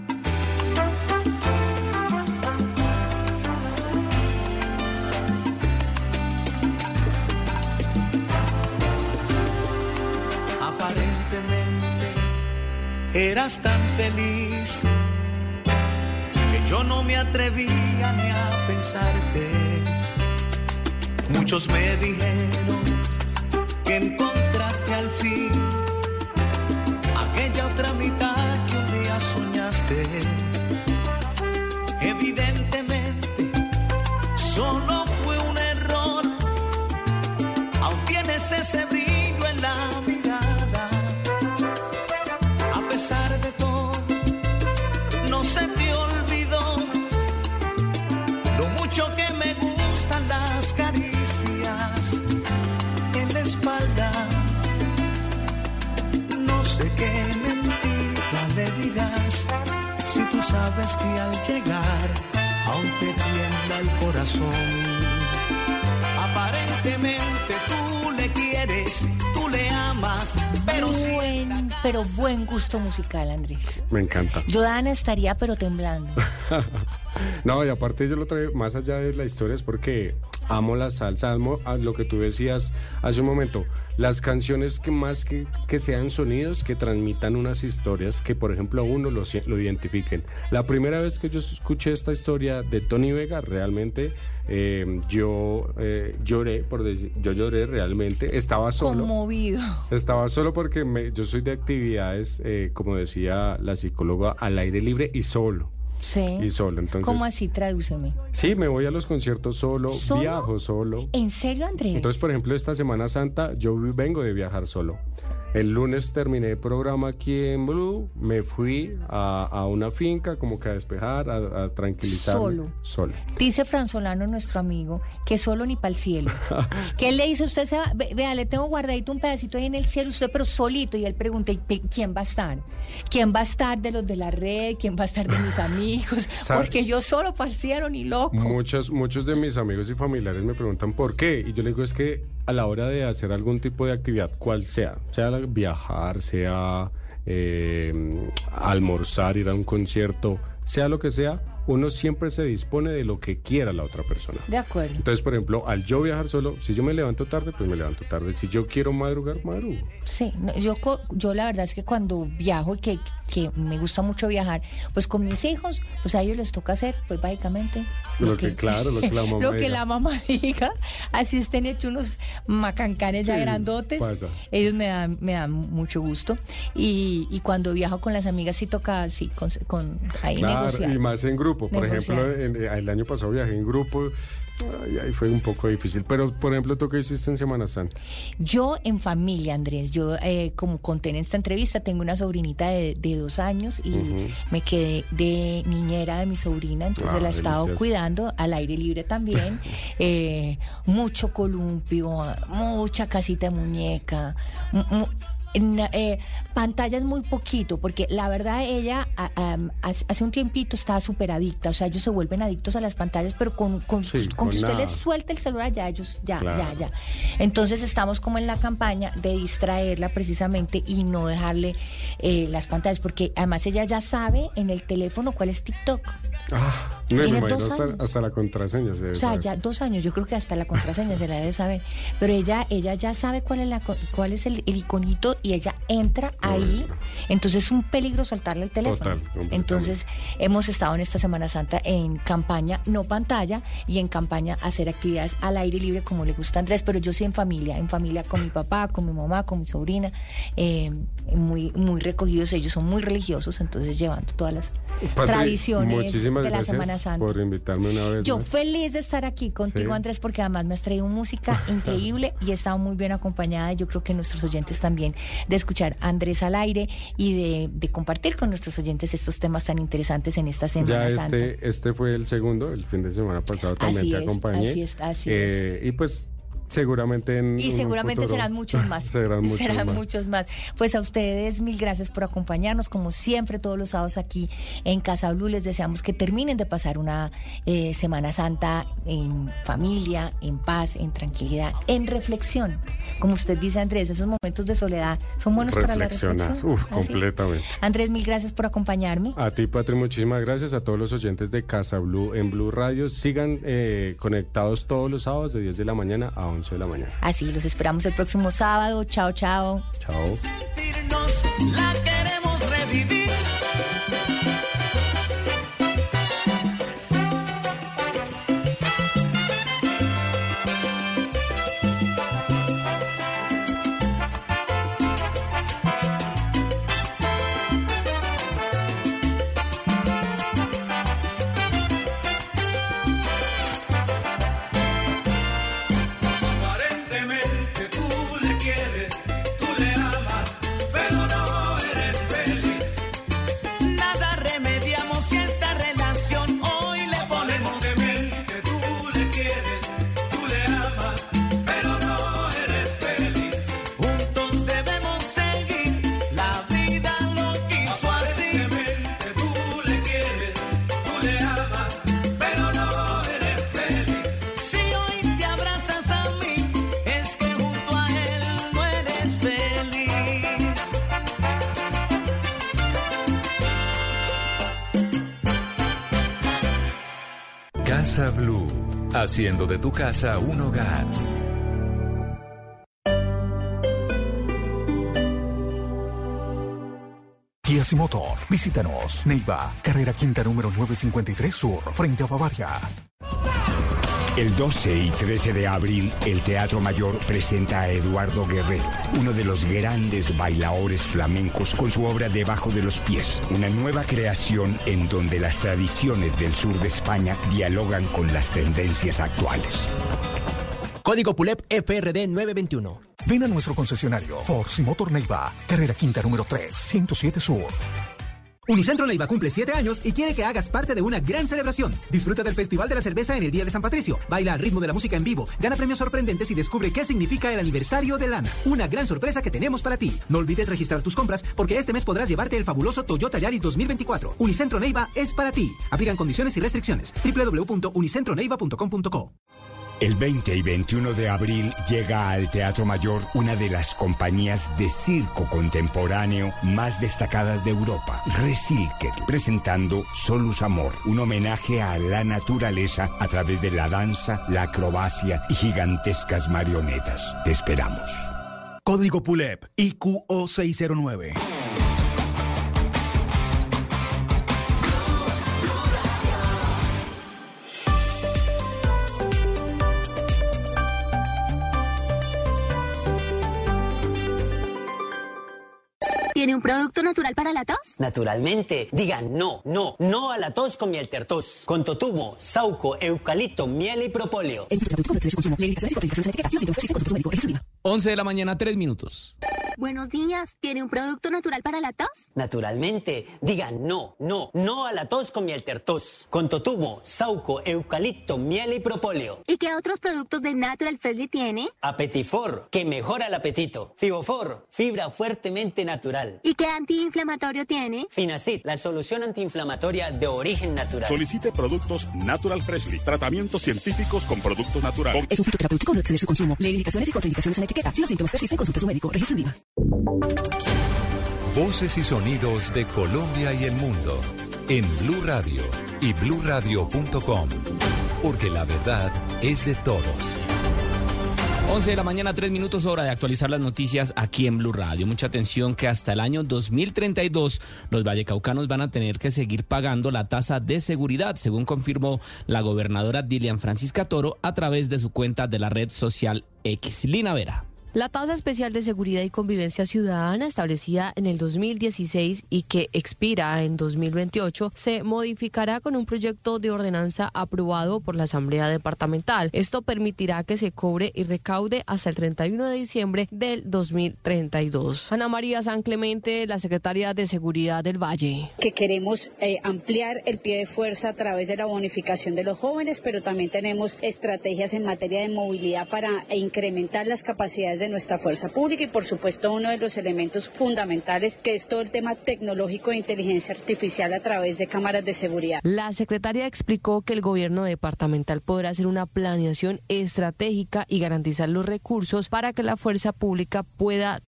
Aparentemente eras tan feliz que yo no me atrevía ni a pensarte. Muchos me dijeron que encontraste al fin aquella otra mitad que un día soñaste. Evidentemente solo fue un error, aún tienes ese brillo en la mirada. A pesar de todo, no se te olvidó lo mucho que me gustan las caricias en la espalda. No sé qué mentira le dirás si tú sabes que al llegar aún te tiembla el corazón. Aparentemente tú le quieres, tú le amas, pero buen, si pero buen gusto musical, Andrés. Me encanta. Yo, Dana, estaría pero temblando. No, y aparte yo lo traigo más allá de la historia, es porque amo la salsa, amo a lo que tú decías hace un momento, las canciones que más que, que sean sonidos, que transmitan unas historias, que por ejemplo a uno lo, lo identifiquen. La primera vez que yo escuché esta historia de Tony Vega, realmente eh, yo eh, lloré, por decir, yo lloré realmente, estaba solo. Conmovido. Estaba solo porque me, yo soy de actividades, eh, como decía la psicóloga, al aire libre y solo. Sí. Y solo, entonces. ¿Cómo así? Tradúceme. Sí, me voy a los conciertos solo, ¿Solo? viajo solo. ¿En serio, Andrés? Entonces, por ejemplo, esta Semana Santa yo vengo de viajar solo. El lunes terminé el programa aquí en Blue, me fui a, a una finca como que a despejar, a, a tranquilizarme. Solo. Solo. Dice Fran Solano, nuestro amigo, que solo ni para el cielo. Que él le dice, usted se va, ve- vea, le tengo guardadito un pedacito ahí en el cielo, usted pero solito. Y él pregunta, ¿y pe- quién va a estar? ¿Quién va a estar de los de la red? ¿Quién va a estar de mis amigos? ¿Sabe? Porque yo solo para el cielo ni loco. Muchos, muchos de mis amigos y familiares me preguntan por qué. Y yo les digo, es que a la hora de hacer algún tipo de actividad, cual sea, sea la- viajar, sea eh, almorzar, ir a un concierto, sea lo que sea, uno siempre se dispone de lo que quiera la otra persona. De acuerdo. Entonces, por ejemplo, al yo viajar solo, si yo me levanto tarde, pues me levanto tarde. Si yo quiero madrugar, madrugo. Sí, no, yo, co- yo la verdad es que cuando viajo y que, que me gusta mucho viajar, pues con mis hijos, pues a ellos les toca hacer, pues básicamente... Lo que, claro, lo que la mamá lo que diga. la mamá diga, así estén hechos unos macancanes ya Sí, grandotes, pasa. ellos me dan, me dan mucho gusto. Y, y cuando viajo con las amigas sí toca, sí, con, con ahí Claro, negociar. y más en grupo. Por Negociar. ejemplo, en- el año pasado viajé en grupo, ay, ahí fue un poco difícil. Pero, por ejemplo, ¿tú qué hiciste en Semana Santa? Yo en familia, Andrés, yo eh, como conté en esta entrevista, tengo una sobrinita de, de dos años y Ujú. me quedé de niñera de mi sobrina, entonces Ah, la he estado delicioso. cuidando al aire libre también. eh, mucho columpio, mucha casita de muñeca, mu- mu- En, eh, pantallas muy poquito, porque la verdad ella a, a, hace un tiempito estaba súper adicta, o sea, ellos se vuelven adictos a las pantallas, pero con, con, Sí, con con que usted nada. les suelte el celular, ya ellos, ya, Claro. ya, ya. Entonces estamos como en la campaña de distraerla precisamente y no dejarle eh, las pantallas, porque además ella ya sabe en el teléfono cuál es TikTok. Ah, no, me Tiene imagino dos hasta, años. hasta la contraseña se debe O sea, saber. ya dos años, yo creo que hasta la contraseña se la debe saber. Pero ella, ella ya sabe cuál es la co- cuál es el, el iconito y ella entra ahí. Entonces es un peligro soltarle el teléfono. Total, completamente. Entonces hemos estado en esta Semana Santa en campaña no pantalla y en campaña hacer actividades al aire libre como le gusta a Andrés, pero yo sí en familia, en familia con mi papá, con mi mamá, con mi sobrina, eh, muy, muy recogidos. Ellos son muy religiosos, entonces llevando todas las Patri, tradiciones muchísimas de la gracias Semana Santa. por invitarme una vez Yo más. feliz de estar aquí contigo, Sí. Andrés, porque además me has traído música increíble y he estado muy bien acompañada. Y yo creo que nuestros oyentes también, de escuchar a Andrés al aire y de, de compartir con nuestros oyentes estos temas tan interesantes en esta Semana Ya Santa. este, este fue el segundo, el fin de semana pasado también Así te es, acompañé. así es, así Eh, Y pues seguramente en Y un seguramente futuro- serán muchos más. serán muchos serán más. muchos más. Pues a ustedes mil gracias por acompañarnos, como siempre, todos los sábados aquí en Casa Blue. Les deseamos que terminen de pasar una eh, Semana Santa en familia, en paz, en tranquilidad, en reflexión. Como usted dice, Andrés, esos momentos de soledad son buenos para la Reflexionar, reflexión. uf, ¿Ah, sí? completamente. Andrés, mil gracias por acompañarme. A ti, Patri, muchísimas gracias. A todos los oyentes de Casa Blue en Blue Radio. Sigan eh, conectados todos los sábados de diez de la mañana a once de la mañana. Así, los esperamos el próximo sábado. Chao, chao. Chao. La queremos revivir. Aparentemente tú le quieres, tú le amas, pero no eres feliz. Nada remediamos si esta relación hoy le ponemos. Aparentemente tú le quieres, tú le amas, pero no eres feliz. Juntos debemos seguir, la vida lo quiso así. Aparentemente tú le quieres, tú le amas, pero no eres feliz. Si hoy te abrazas a mí, es que junto a él no eres feliz. Casa Blue, haciendo de tu casa un hogar. Kia Motor. Visítanos. Neiva, carrera quinta número novecientos cincuenta y tres Sur, frente a Bavaria. El doce y trece de abril, el Teatro Mayor presenta a Eduardo Guerrero, uno de los grandes bailadores flamencos, con su obra Debajo de los pies, una nueva creación en donde las tradiciones del sur de España dialogan con las tendencias actuales. Código P U L E P F R D nueve veintiuno. Ven a nuestro concesionario Force Motor Neiva, carrera quinta número tres, ciento siete Sur. Unicentro Neiva cumple siete años y quiere que hagas parte de una gran celebración. Disfruta del Festival de la Cerveza en el Día de San Patricio. Baila al ritmo de la música en vivo, gana premios sorprendentes y descubre qué significa el aniversario de Lana. Una gran sorpresa que tenemos para ti. No olvides registrar tus compras porque este mes podrás llevarte el fabuloso Toyota Yaris dos mil veinticuatro. Unicentro Neiva es para ti. Aplican condiciones y restricciones. doble u doble u doble u punto unicentroneiva punto com punto co. El veinte y veintiuno de abril llega al Teatro Mayor una de las compañías de circo contemporáneo más destacadas de Europa, Resilker, presentando Solus Amor, un homenaje a la naturaleza a través de la danza, la acrobacia y gigantescas marionetas. Te esperamos. Código P U L E P I Q O seiscientos nueve. ¿Tiene un producto natural para la tos? Naturalmente. Digan no, no, no a la tos con miel tertos. Con totumo, sauco, eucalipto, miel y propóleo. once de la mañana, tres minutos. Buenos días. ¿Tiene un producto natural para la tos? Naturalmente. Diga no, no, no a la tos con miel tertos. Con totumo, sauco, eucalipto, miel y propóleo. ¿Y qué otros productos de Natural Freshly tiene? Apetifor, que mejora el apetito. Fibofor, fibra fuertemente natural. ¿Y qué antiinflamatorio tiene? Finacid, la solución antiinflamatoria de origen natural. Solicite productos Natural Freshly. Tratamientos científicos con productos naturales. Es un fitoterapéutico, no exceder su consumo. Lee indicaciones y contraindicaciones en la etiqueta. Si los síntomas persisten, consulte a su médico. Registro en Viva. Voces y sonidos de Colombia y el mundo en Blue Radio y blue radio punto com, porque la verdad es de todos. once de la mañana, tres minutos, hora de actualizar las noticias aquí en Blue Radio. Mucha atención que hasta el año dos mil treinta y dos los vallecaucanos van a tener que seguir pagando la tasa de seguridad, según confirmó la gobernadora Dilian Francisca Toro a través de su cuenta de la red social X. Lina Vera. La tasa especial de seguridad y convivencia ciudadana, establecida en el dos mil dieciséis y que expira en dos mil veintiocho, se modificará con un proyecto de ordenanza aprobado por la Asamblea Departamental. Esto permitirá que se cobre y recaude hasta el treinta y uno de diciembre del dos mil treinta y dos. Ana María San Clemente, la secretaria de Seguridad del Valle. Que queremos eh, ampliar el pie de fuerza a través de la bonificación de los jóvenes, pero también tenemos estrategias en materia de movilidad para incrementar las capacidades de de nuestra fuerza pública y por supuesto uno de los elementos fundamentales que es todo el tema tecnológico de inteligencia artificial a través de cámaras de seguridad. La secretaria explicó que el gobierno departamental podrá hacer una planeación estratégica y garantizar los recursos para que la fuerza pública pueda